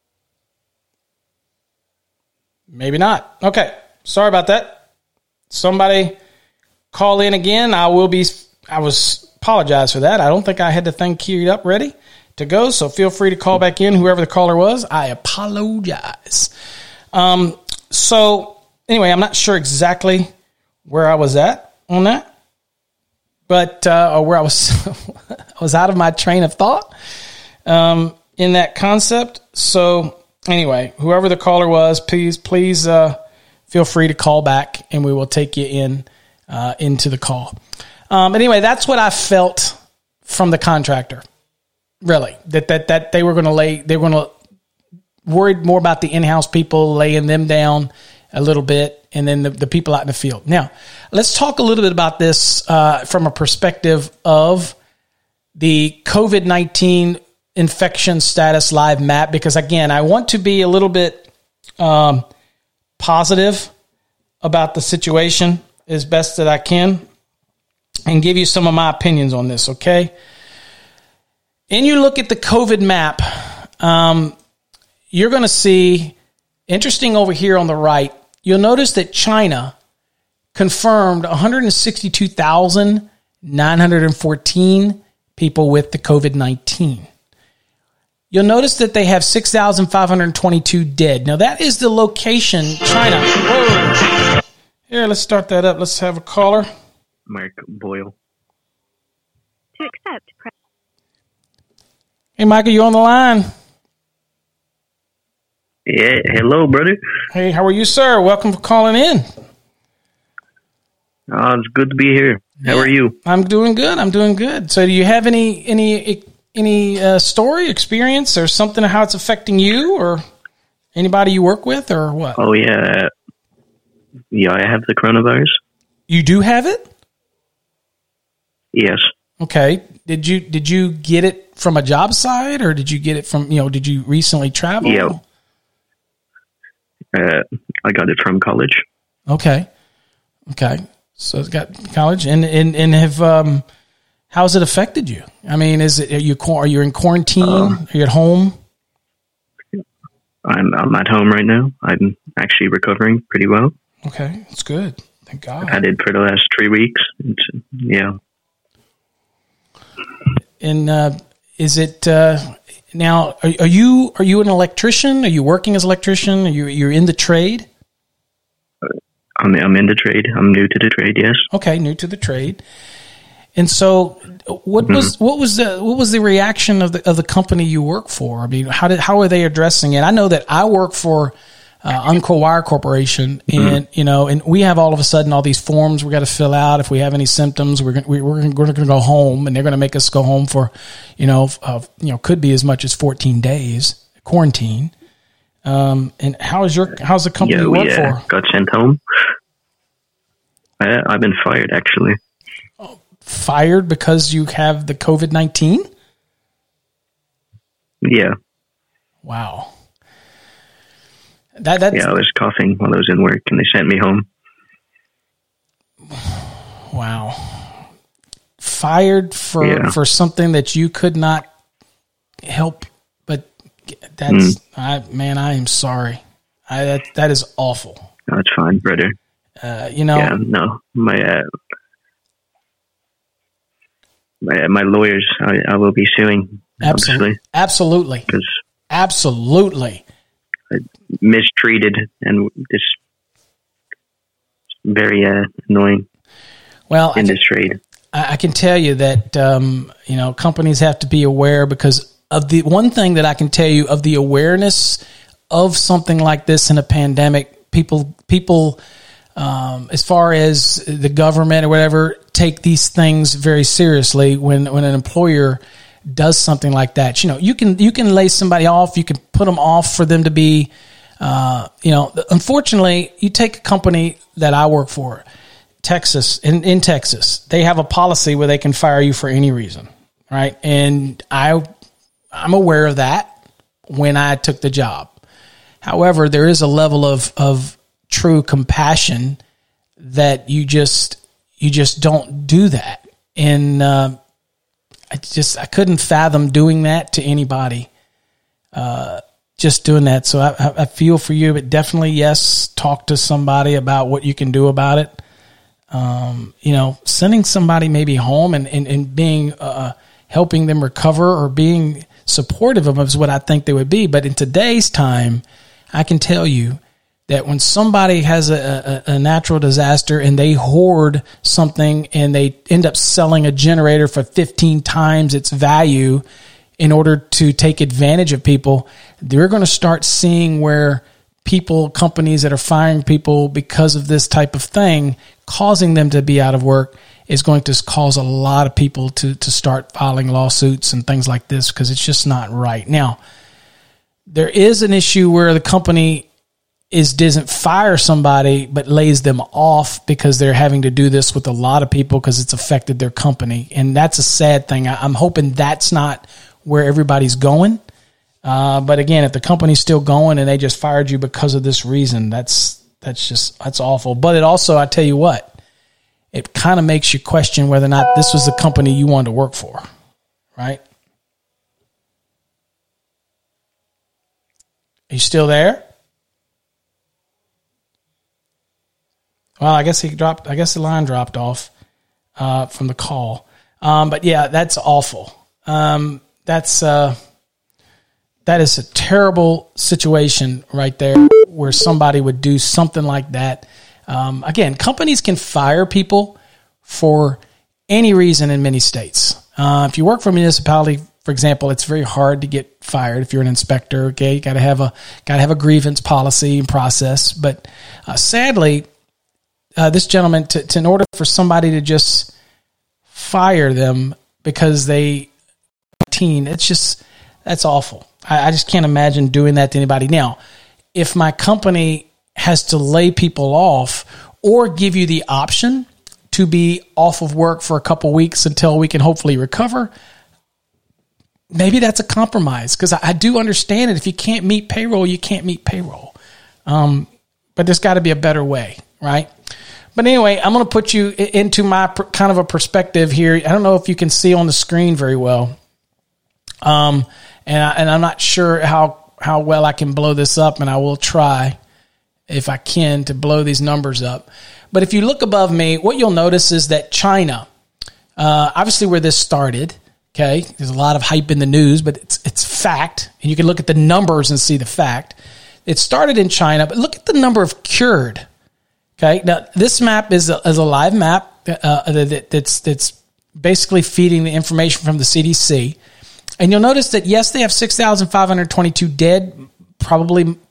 Maybe not. Okay. Sorry about that. Somebody call in again. I will be, I was... apologize for that. I don't think I had the thing queued up ready to go, so feel free to call back in, whoever the caller was. I apologize. Um, so, anyway, I'm not sure exactly where I was at on that, but uh, or where I was, I was out of my train of thought um, in that concept. So, anyway, whoever the caller was, please, please uh, feel free to call back, and we will take you in uh, into the call. Um, anyway, that's what I felt from the contractor, really, that that that they were going to lay, they were going to worried more about the in-house people, laying them down a little bit, and then the, the people out in the field. Now, let's talk a little bit about this uh, from a perspective of the COVID nineteen infection status live map, because again, I want to be a little bit um, positive about the situation as best that I can, and give you some of my opinions on this, okay? And you look at the COVID map, um, you're going to see, interesting over here on the right, you'll notice that China confirmed one hundred sixty-two thousand nine hundred fourteen people with the COVID nineteen. You'll notice that they have six thousand five hundred twenty-two dead. Now, that is the location, China. Whoa. Here, let's start that up. Let's have a caller. Mark Boyle. To accept, press. Hey, Mike, are you on the line? Yeah, hello, brother. Hey, how are you, sir? Welcome for calling in. Oh, it's good to be here. How Yeah. are you? I'm doing good. I'm doing good. So do you have any any any uh, story, experience, or something of how it's affecting you or anybody you work with or what? Oh, yeah. Yeah, I have the coronavirus. You do have it? Yes. Okay. Did you did you get it from a job site or did you get it from, you know, did you recently travel? Yeah. Uh, I got it from college. Okay. Okay. So it's got college and, and, and have, um, how has it affected you? I mean, is it, are you, are you in quarantine? Uh, are you at home? I'm, I'm at home right now. I'm actually recovering pretty well. Okay. That's good. Thank God. I did for the last three weeks. It's, yeah. And, uh, is it, uh, now, are, are you, are you an electrician? Are you working as an electrician? Are you, you're in the trade? I'm, I'm in the trade. I'm new to the trade. Yes. Okay. New to the trade. And so what Mm-hmm. was, what was the, what was the reaction of the, of the company you work for? I mean, how did, how are they addressing it? I know that I work for uh, Umpqua Wire Corporation, and you know, and we have all of a sudden all these forms we got to fill out. If we have any symptoms, we're gonna, we're we're going to go home, and they're going to make us go home for, you know, uh, you know, could be as much as fourteen days quarantine. Um, and how is your how's the company yeah, you work we, uh, for? Got sent home. I, I've been fired, actually. Fired because you have the COVID nineteen? Yeah. Wow. That that's, yeah, I was coughing while I was in work, and they sent me home. Wow. Fired for Yeah. for something that you could not help, but that's Mm. I man, I am sorry. I that that is awful. No, it's fine, brother. Uh, you know, Yeah, no, my uh, my my lawyers, I, I will be suing. absolutely, absolutely, because absolutely. mistreated and just very uh, annoying Well, in I this trade. I can tell you that, um, you know, companies have to be aware because of the one thing that I can tell you of the awareness of something like this in a pandemic. People, people, um, as far as the government or whatever, take these things very seriously when, when an employer does something like that. You know, you can, you can lay somebody off, you can put them off for them to be, uh, you know, unfortunately, you take a company that I work for, Texas, in, in Texas, they have a policy where they can fire you for any reason, right? And I, I'm aware of that when I took the job. However, there is a level of, of true compassion that you just, you just don't do that. And, uh, I just, I couldn't fathom doing that to anybody, uh, just doing that. So I, I feel for you, but definitely, yes, talk to somebody about what you can do about it. Um, you know, sending somebody maybe home and, and, and being, uh, helping them recover or being supportive of them is what I think they would be. But in today's time, I can tell you that when somebody has a, a, a natural disaster and they hoard something and they end up selling a generator for fifteen times its value in order to take advantage of people, they're going to start seeing where people, companies that are firing people because of this type of thing, causing them to be out of work, is going to cause a lot of people to, to start filing lawsuits and things like this because it's just not right. Now, there is an issue where the company is doesn't fire somebody but lays them off because they're having to do this with a lot of people because it's affected their company. And that's a sad thing. I, I'm hoping that's not where everybody's going. Uh, but again, if the company's still going and they just fired you because of this reason, that's that's just that's awful. But it also, I tell you what, it kind of makes you question whether or not this was the company you wanted to work for, right? Are you still there? Well, I guess he dropped. I guess the line dropped off uh, from the call. Um, but yeah, that's awful. Um, that's uh, that is a terrible situation right there, where somebody would do something like that. Um, again, companies can fire people for any reason in many states. Uh, if you work for a municipality, for example, it's very hard to get fired if you're an inspector. Okay, you got to have a got to have a grievance policy and process. But uh, sadly, uh, this gentleman, to, to in order for somebody to just fire them because they teen, it's just that's awful. I, I just can't imagine doing that to anybody. Now, if my company has to lay people off or give you the option to be off of work for a couple weeks until we can hopefully recover, maybe that's a compromise, because I, I do understand it. If you can't meet payroll, you can't meet payroll. Um, but there's got to be a better way, right? But anyway, I'm going to put you into my pr- kind of a perspective here. I don't know if you can see on the screen very well. Um, and, I, and I'm not sure how, how well I can blow this up, and I will try, if I can, to blow these numbers up. But if you look above me, what you'll notice is that China, uh, obviously where this started, okay, there's a lot of hype in the news, but it's it's fact, and you can look at the numbers and see the fact. It started in China, but look at the number of cured. Okay, now this map is a, is a live map uh, that, that's that's basically feeding the information from the C D C, and you'll notice that yes, they have six thousand five hundred twenty-two dead. Probably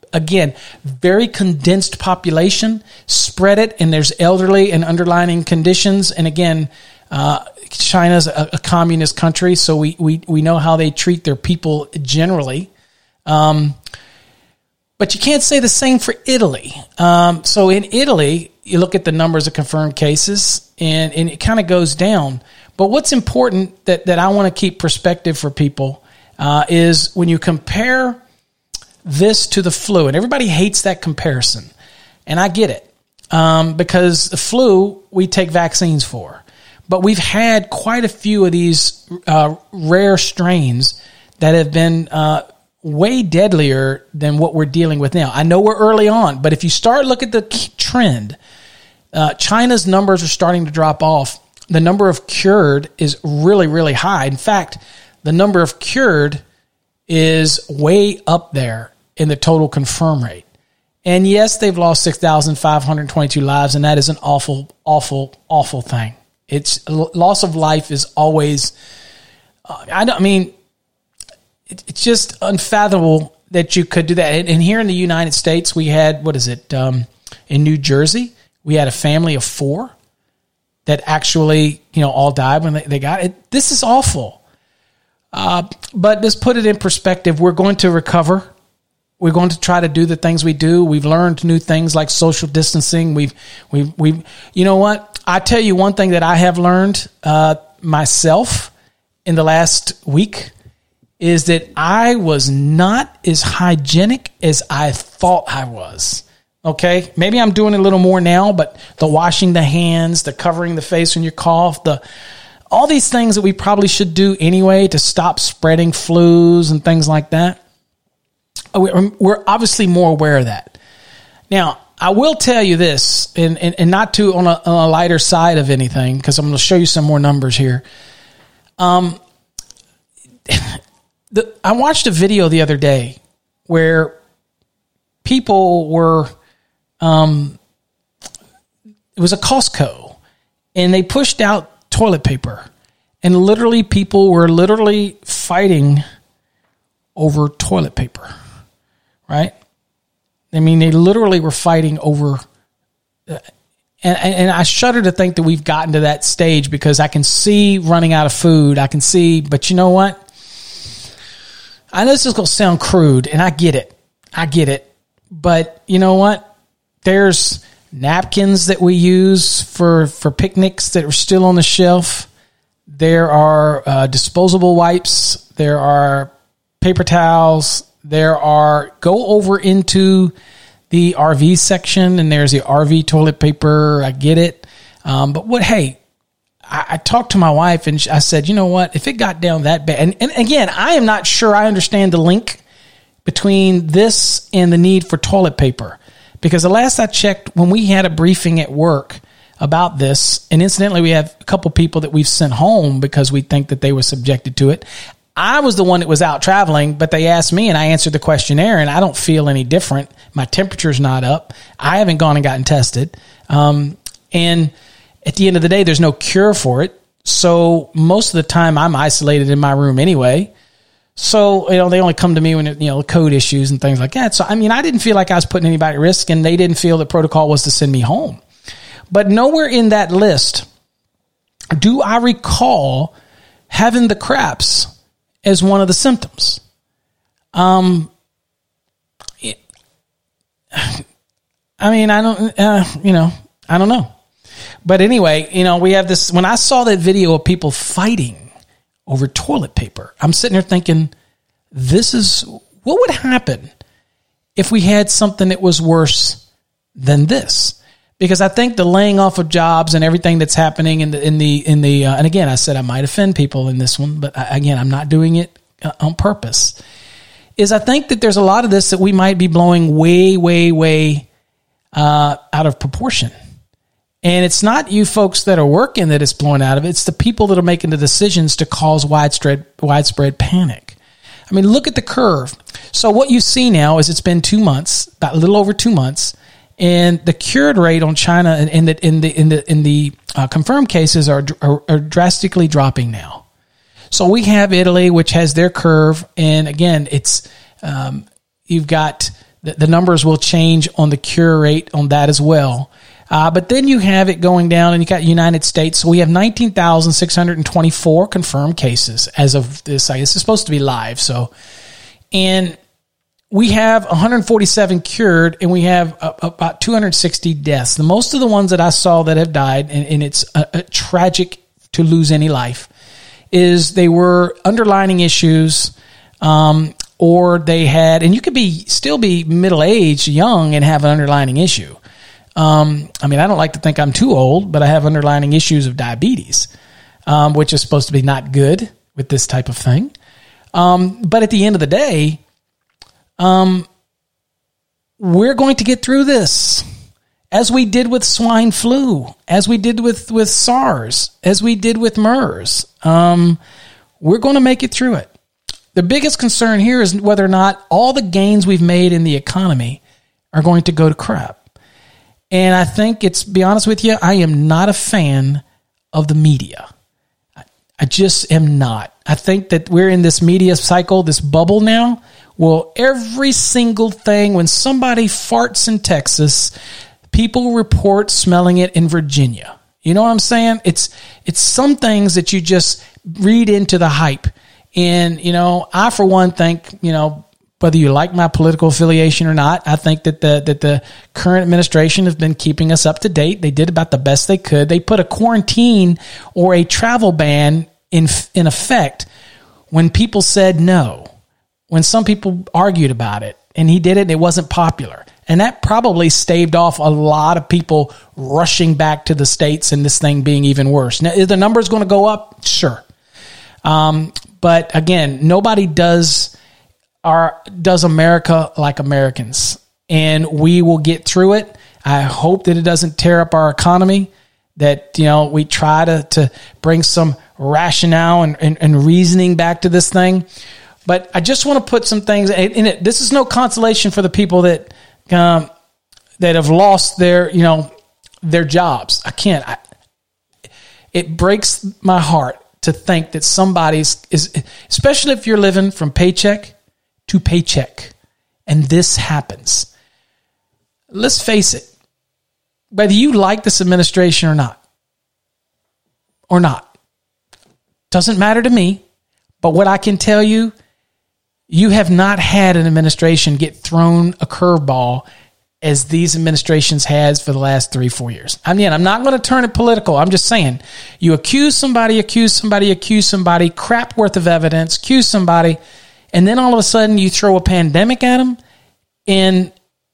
again, very condensed population, spread it, and there's elderly and underlying conditions. And again, uh, China's a, a communist country, so we, we, we know how they treat their people generally. Um, but you can't say the same for Italy. Um, so in Italy, you look at the numbers of confirmed cases, and, and it kind of goes down. But what's important that, that I want to keep perspective for people uh, is when you compare this to the flu, and everybody hates that comparison, and I get it, um, because the flu we take vaccines for. But we've had quite a few of these uh, rare strains that have been uh, way deadlier than what we're dealing with now. I know we're early on, but if you start look at the trend, uh, China's numbers are starting to drop off. The number of cured is really, really high. In fact, the number of cured is way up there in the total confirm rate. And yes, they've lost six thousand five hundred twenty-two lives, and that is an awful, awful, awful thing. It's loss of life is always, uh, I don't I mean, it, it's just unfathomable that you could do that. And, and here in the United States, we had, what is it, um, in New Jersey, we had a family of four that actually, you know, all died when they, they got it. This is awful. Uh, but let's put it in perspective. We're going to recover. We're going to try to do the things we do. We've learned new things like social distancing. We've, we've, we've, you know what? I tell you one thing that I have learned uh, myself in the last week is that I was not as hygienic as I thought I was. Okay, maybe I'm doing a little more now, but the washing the hands, the covering the face when you cough, the all these things that we probably should do anyway to stop spreading flus and things like that. We're obviously more aware of that. Now, I will tell you this, and, and, and not to on a, on a lighter side of anything, because I'm going to show you some more numbers here. Um, the, I watched a video the other day where people were, um, it was a Costco, and they pushed out toilet paper, and literally people were literally fighting over toilet paper, right? I mean, they literally were fighting over, uh, and, and I shudder to think that we've gotten to that stage, because I can see running out of food. I can see, but you know what? I know this is going to sound crude, and I get it. I get it. But you know what? There's napkins that we use for, for picnics that are still on the shelf. There are uh, disposable wipes. There are paper towels. There are, go over into the R V section, and there's the R V toilet paper. I get it. Um, but what, hey, I, I talked to my wife, and I said, you know what, if it got down that bad, and, and again, I am not sure I understand the link between this and the need for toilet paper, because the last I checked, when we had a briefing at work about this, and incidentally, we have a couple people that we've sent home because we think that they were subjected to it. I was the one that was out traveling, but they asked me, and I answered the questionnaire, and I don't feel any different. My temperature's not up. I haven't gone and gotten tested. Um, and at the end of the day, there's no cure for it. So most of the time, I'm isolated in my room anyway. So, you know, they only come to me when, you know, code issues and things like that. So, I mean, I didn't feel like I was putting anybody at risk, and they didn't feel the protocol was to send me home. But nowhere in that list do I recall having the craps as one of the symptoms. Um, it, I mean, I don't, uh, you know, I don't know. But anyway, you know, we have this, when I saw that video of people fighting over toilet paper, I'm sitting there thinking, this is, what would happen if we had something that was worse than this? Because I think the laying off of jobs and everything that's happening in the, in the, in the, uh, and again, I said I might offend people in this one, but I, again, I'm not doing it uh, on purpose, is I think that there's a lot of this that we might be blowing way, way, way uh, out of proportion. And it's not you folks that are working that it's blowing out of it. It's the people that are making the decisions to cause widespread, widespread panic. I mean, look at the curve. So what you see now is it's been two months, about a little over two months. And the cured rate on China and in the in the in the in the uh, confirmed cases are, are are drastically dropping now. So we have Italy, which has their curve, and again, it's um, you've got the, the numbers will change on the cure rate on that as well. Uh, but then you have it going down, and you got United States. So we have nineteen thousand six hundred twenty-four confirmed cases as of this. This is supposed to be live. So, and we have one hundred forty-seven cured, and we have uh, about two hundred sixty deaths. The most of the ones that I saw that have died, and, and it's a, a tragic to lose any life, is they were underlying issues, um, or they had, and you could be still be middle-aged, young, and have an underlying issue. Um, I mean, I don't like to think I'm too old, but I have underlying issues of diabetes, um, which is supposed to be not good with this type of thing. Um, but at the end of the day, um, we're going to get through this, as we did with swine flu, as we did with, with SARS, as we did with MERS. Um, we're going to make it through it. The biggest concern here is whether or not all the gains we've made in the economy are going to go to crap. And I think it's, be honest with you, I am not a fan of the media. I just am not. I think that we're in this media cycle, this bubble now. Well, every single thing, when somebody farts in Texas, people report smelling it in Virginia. You know what I'm saying? It's it's some things that you just read into the hype. And, you know, I, for one, think, you know, whether you like my political affiliation or not, I think that the that the current administration has been keeping us up to date. They did about the best they could. They put a quarantine or a travel ban in in effect when people said no, when some people argued about it, and he did it and it wasn't popular. And that probably staved off a lot of people rushing back to the States and this thing being even worse. Now, is the numbers going to go up? Sure. Um, but again, nobody does... Our, does America like Americans, and we will get through it. I hope that it doesn't tear up our economy, that, you know, we try to, to bring some rationale and, and, and reasoning back to this thing. But I just want to put some things in it. This is no consolation for the people that, um, that have lost their, you know, their jobs. I can't, I, it breaks my heart to think that somebody's is, especially if you're living from paycheck to paycheck, and this happens. Let's face it, whether you like this administration or not, or not, doesn't matter to me. But what I can tell you, you have not had an administration get thrown a curveball as these administrations has for the last three, four years. I mean, I'm not going to turn it political. I'm just saying, you accuse somebody, accuse somebody, accuse somebody, crap worth of evidence, accuse somebody, and then all of a sudden you throw a pandemic at them. And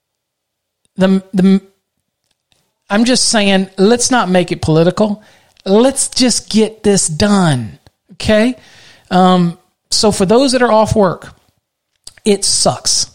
the the I'm just saying, let's not make it political. Let's just get this done. Okay? Um, so for those that are off work, it sucks.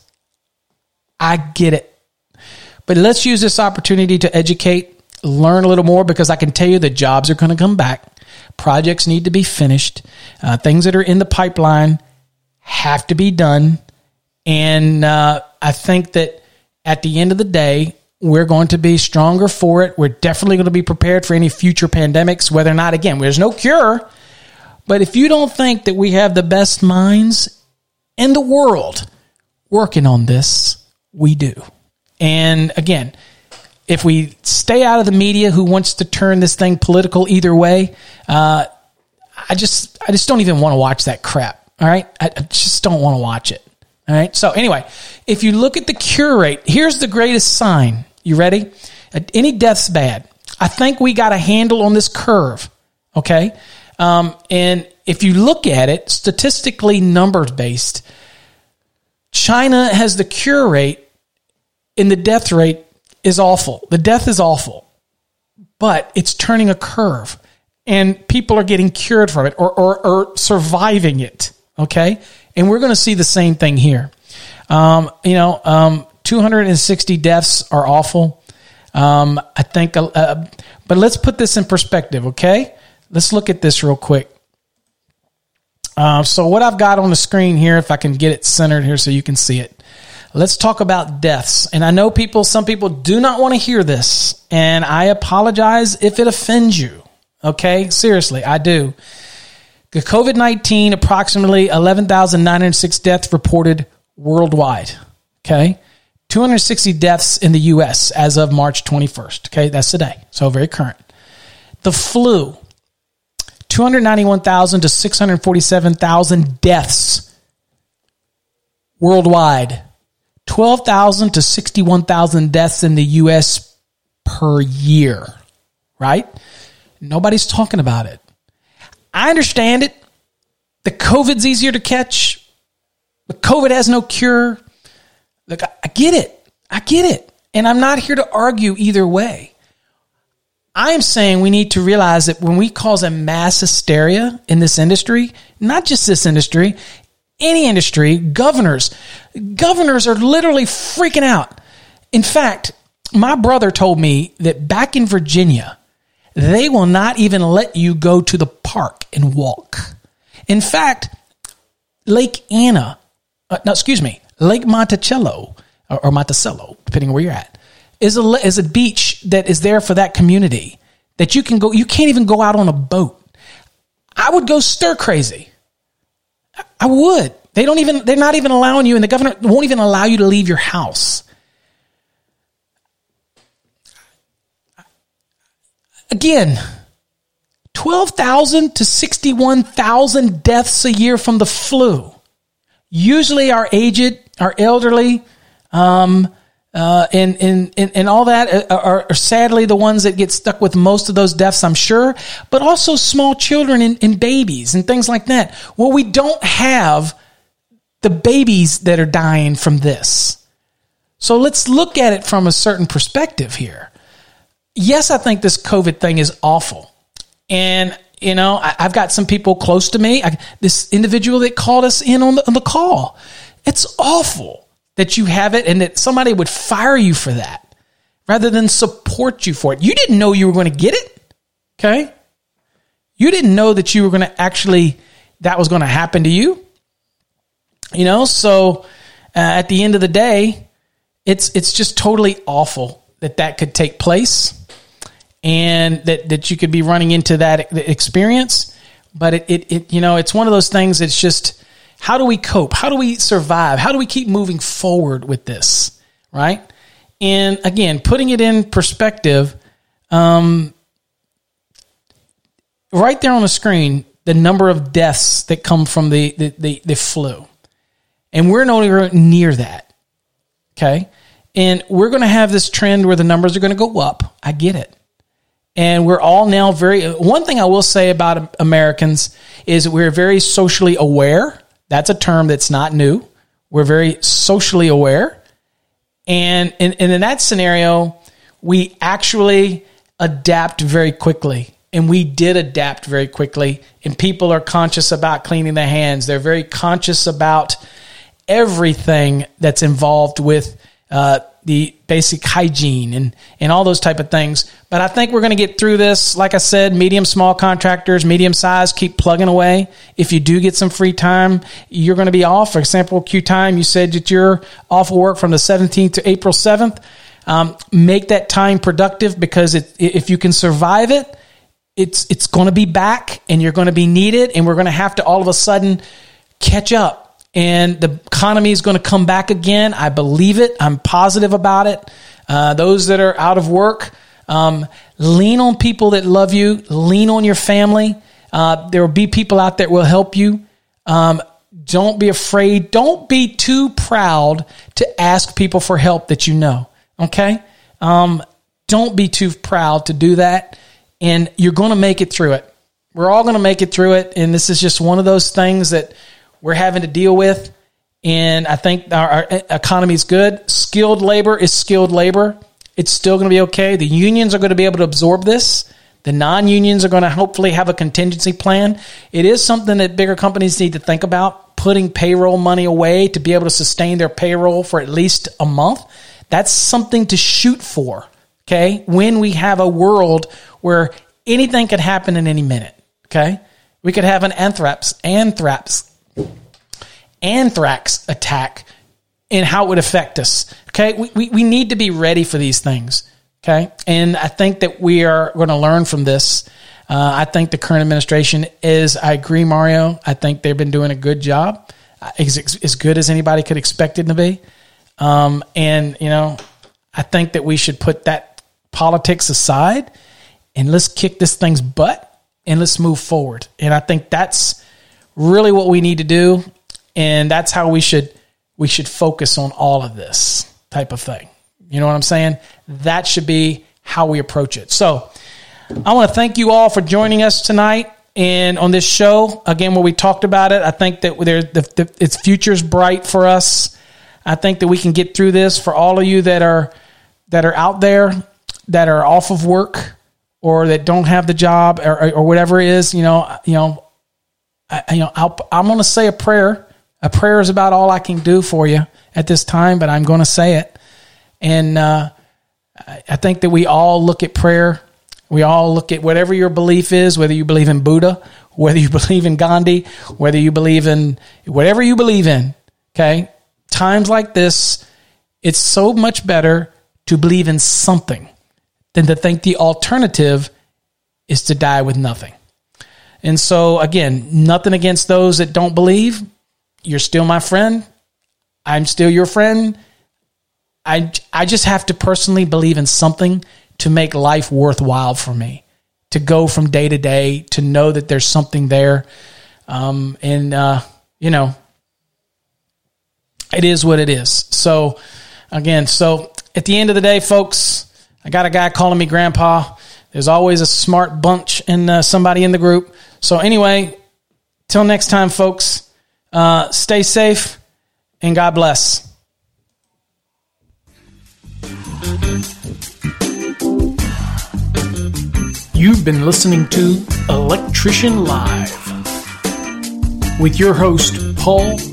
I get it. But let's use this opportunity to educate, learn a little more, because I can tell you that jobs are going to come back. Projects need to be finished. Uh, things that are in the pipeline have to be done. And uh, I think that at the end of the day, we're going to be stronger for it. We're definitely going to be prepared for any future pandemics, whether or not, again, there's no cure. But if you don't think that we have the best minds in the world working on this, we do. And again, if we stay out of the media who wants to turn this thing political either way, uh, I just I just don't even want to watch that crap. All right? I, I just don't want to watch it. All right? So anyway, if you look at the cure rate, here's the greatest sign. You ready? Any death's bad. I think we got a handle on this curve. Okay? Um, and if you look at it, statistically numbers based, China has the cure rate and the death rate is awful. The death is awful, but it's turning a curve and people are getting cured from it or, or, or surviving it. Okay. And we're going to see the same thing here. Um, you know, um, two hundred sixty deaths are awful. Um, I think, uh, but let's put this in perspective. Okay. Let's look at this real quick. Uh, so what I've got on the screen here, if I can get it centered here so you can see it. Let's talk about deaths. And I know people, some people do not want to hear this, and I apologize if it offends you. Okay? Seriously, I do. The COVID nineteen, approximately eleven thousand nine hundred six deaths reported worldwide. Okay? two hundred sixty deaths in the U S as of March twenty-first. Okay, that's today. So very current. The flu, two hundred ninety-one thousand to six hundred forty-seven thousand deaths worldwide. twelve thousand to sixty-one thousand deaths in the U S per year, right? Nobody's talking about it. I understand it. The COVID's easier to catch. But COVID has no cure. Look, I get it. I get it. And I'm not here to argue either way. I am saying we need to realize that when we cause a mass hysteria in this industry, not just this industry, any industry, governors, governors are literally freaking out. In fact, my brother told me that back in Virginia, they will not even let you go to the park and walk. In fact, Lake Anna, uh, no, excuse me, Lake Monticello or, or Monticello, depending on where you're at, is a is a beach that is there for that community that you can go. You can't even go out on a boat. I would go stir crazy. I would. They don't even. They're not even allowing you, and the governor won't even allow you to leave your house. Again, twelve thousand to sixty-one thousand deaths a year from the flu. Usually our aged, our elderly, um, uh, and, and, and, and all that are, are sadly the ones that get stuck with most of those deaths, I'm sure, but also small children and, and babies and things like that. Well, we don't have the babies that are dying from this. So let's look at it from a certain perspective here. Yes, I think this COVID thing is awful. And, you know, I, I've got some people close to me. I, this individual that called us in on the, on the call. It's awful that you have it and that somebody would fire you for that rather than support you for it. You didn't know you were going to get it. Okay. You didn't know that you were going to actually, that was going to happen to you. You know, so uh, at the end of the day, it's, it's just totally awful that that could take place. And that, that you could be running into that experience. But it, it, it, you know, it's one of those things that's just, how do we cope? How do we survive? How do we keep moving forward with this? Right. And again, putting it in perspective, um, right there on the screen, the number of deaths that come from the, the, the, the flu. And we're nowhere near that. Okay. And we're going to have this trend where the numbers are going to go up. I get it. And we're all now very, one thing I will say about Americans is we're very socially aware. That's a term that's not new. We're very socially aware. And, and, and in that scenario, we actually adapt very quickly. And we did adapt very quickly. And people are conscious about cleaning their hands. They're very conscious about everything that's involved with uh, the basic hygiene and, and all those type of things. But I think we're going to get through this. Like I said, medium, small contractors, medium size, keep plugging away. If you do get some free time, you're going to be off. For example, Q time, you said that you're off of work from the seventeenth to April seventh. Um, make that time productive because it, if you can survive it, it's, it's going to be back and you're going to be needed. And we're going to have to all of a sudden catch up. And the economy is going to come back again. I believe it. I'm positive about it. Uh, those that are out of work, um, lean on people that love you. Lean on your family. Uh, there will be people out there that will help you. Um, don't be afraid. Don't be too proud to ask people for help that you know. Okay? Um, don't be too proud to do that. And you're going to make it through it. We're all going to make it through it. And this is just one of those things that we're having to deal with. And I think our, our economy is good. Skilled labor is skilled labor. It's still going to be okay. The unions are going to be able to absorb this. The non-unions are going to hopefully have a contingency plan. It is something that bigger companies need to think about, putting payroll money away to be able to sustain their payroll for at least a month. That's something to shoot for, okay, when we have a world where anything could happen in any minute, okay? We could have an anthrax, anthrax, anthrax attack and how it would affect us. Okay. We, we, we need to be ready for these things. Okay. And I think that we are going to learn from this. Uh, I think the current administration is, I agree, Mario. I think they've been doing a good job, as, as good as anybody could expect it to be. Um, and, you know, I think that we should put that politics aside and let's kick this thing's butt and let's move forward. And I think that's really what we need to do. And that's how we should, we should focus on all of this type of thing. You know what I'm saying? That should be how we approach it. So I want to thank you all for joining us tonight and on this show, again, where we talked about it. I think that there, the, the, its future's bright for us. I think that we can get through this. For all of you that are that are out there, that are off of work or that don't have the job or, or, or whatever it is, you know, you know, I, you know, I'll, I'm going to say a prayer. A prayer is about all I can do for you at this time, but I'm going to say it. And uh, I think that we all look at prayer. We all look at whatever your belief is, whether you believe in Buddha, whether you believe in Gandhi, whether you believe in whatever you believe in, okay? Times like this, it's so much better to believe in something than to think the alternative is to die with nothing. And so, again, nothing against those that don't believe. You're still my friend. I'm still your friend. I, I just have to personally believe in something to make life worthwhile for me, to go from day to day, to know that there's something there. Um, and, uh, you know, it is what it is. So, again, so at the end of the day, folks, I got a guy calling me grandpa. There's always a smart bunch and uh, somebody in the group. So anyway, till next time, folks, uh, stay safe and God bless. You've been listening to Electrician Live with your host, Paul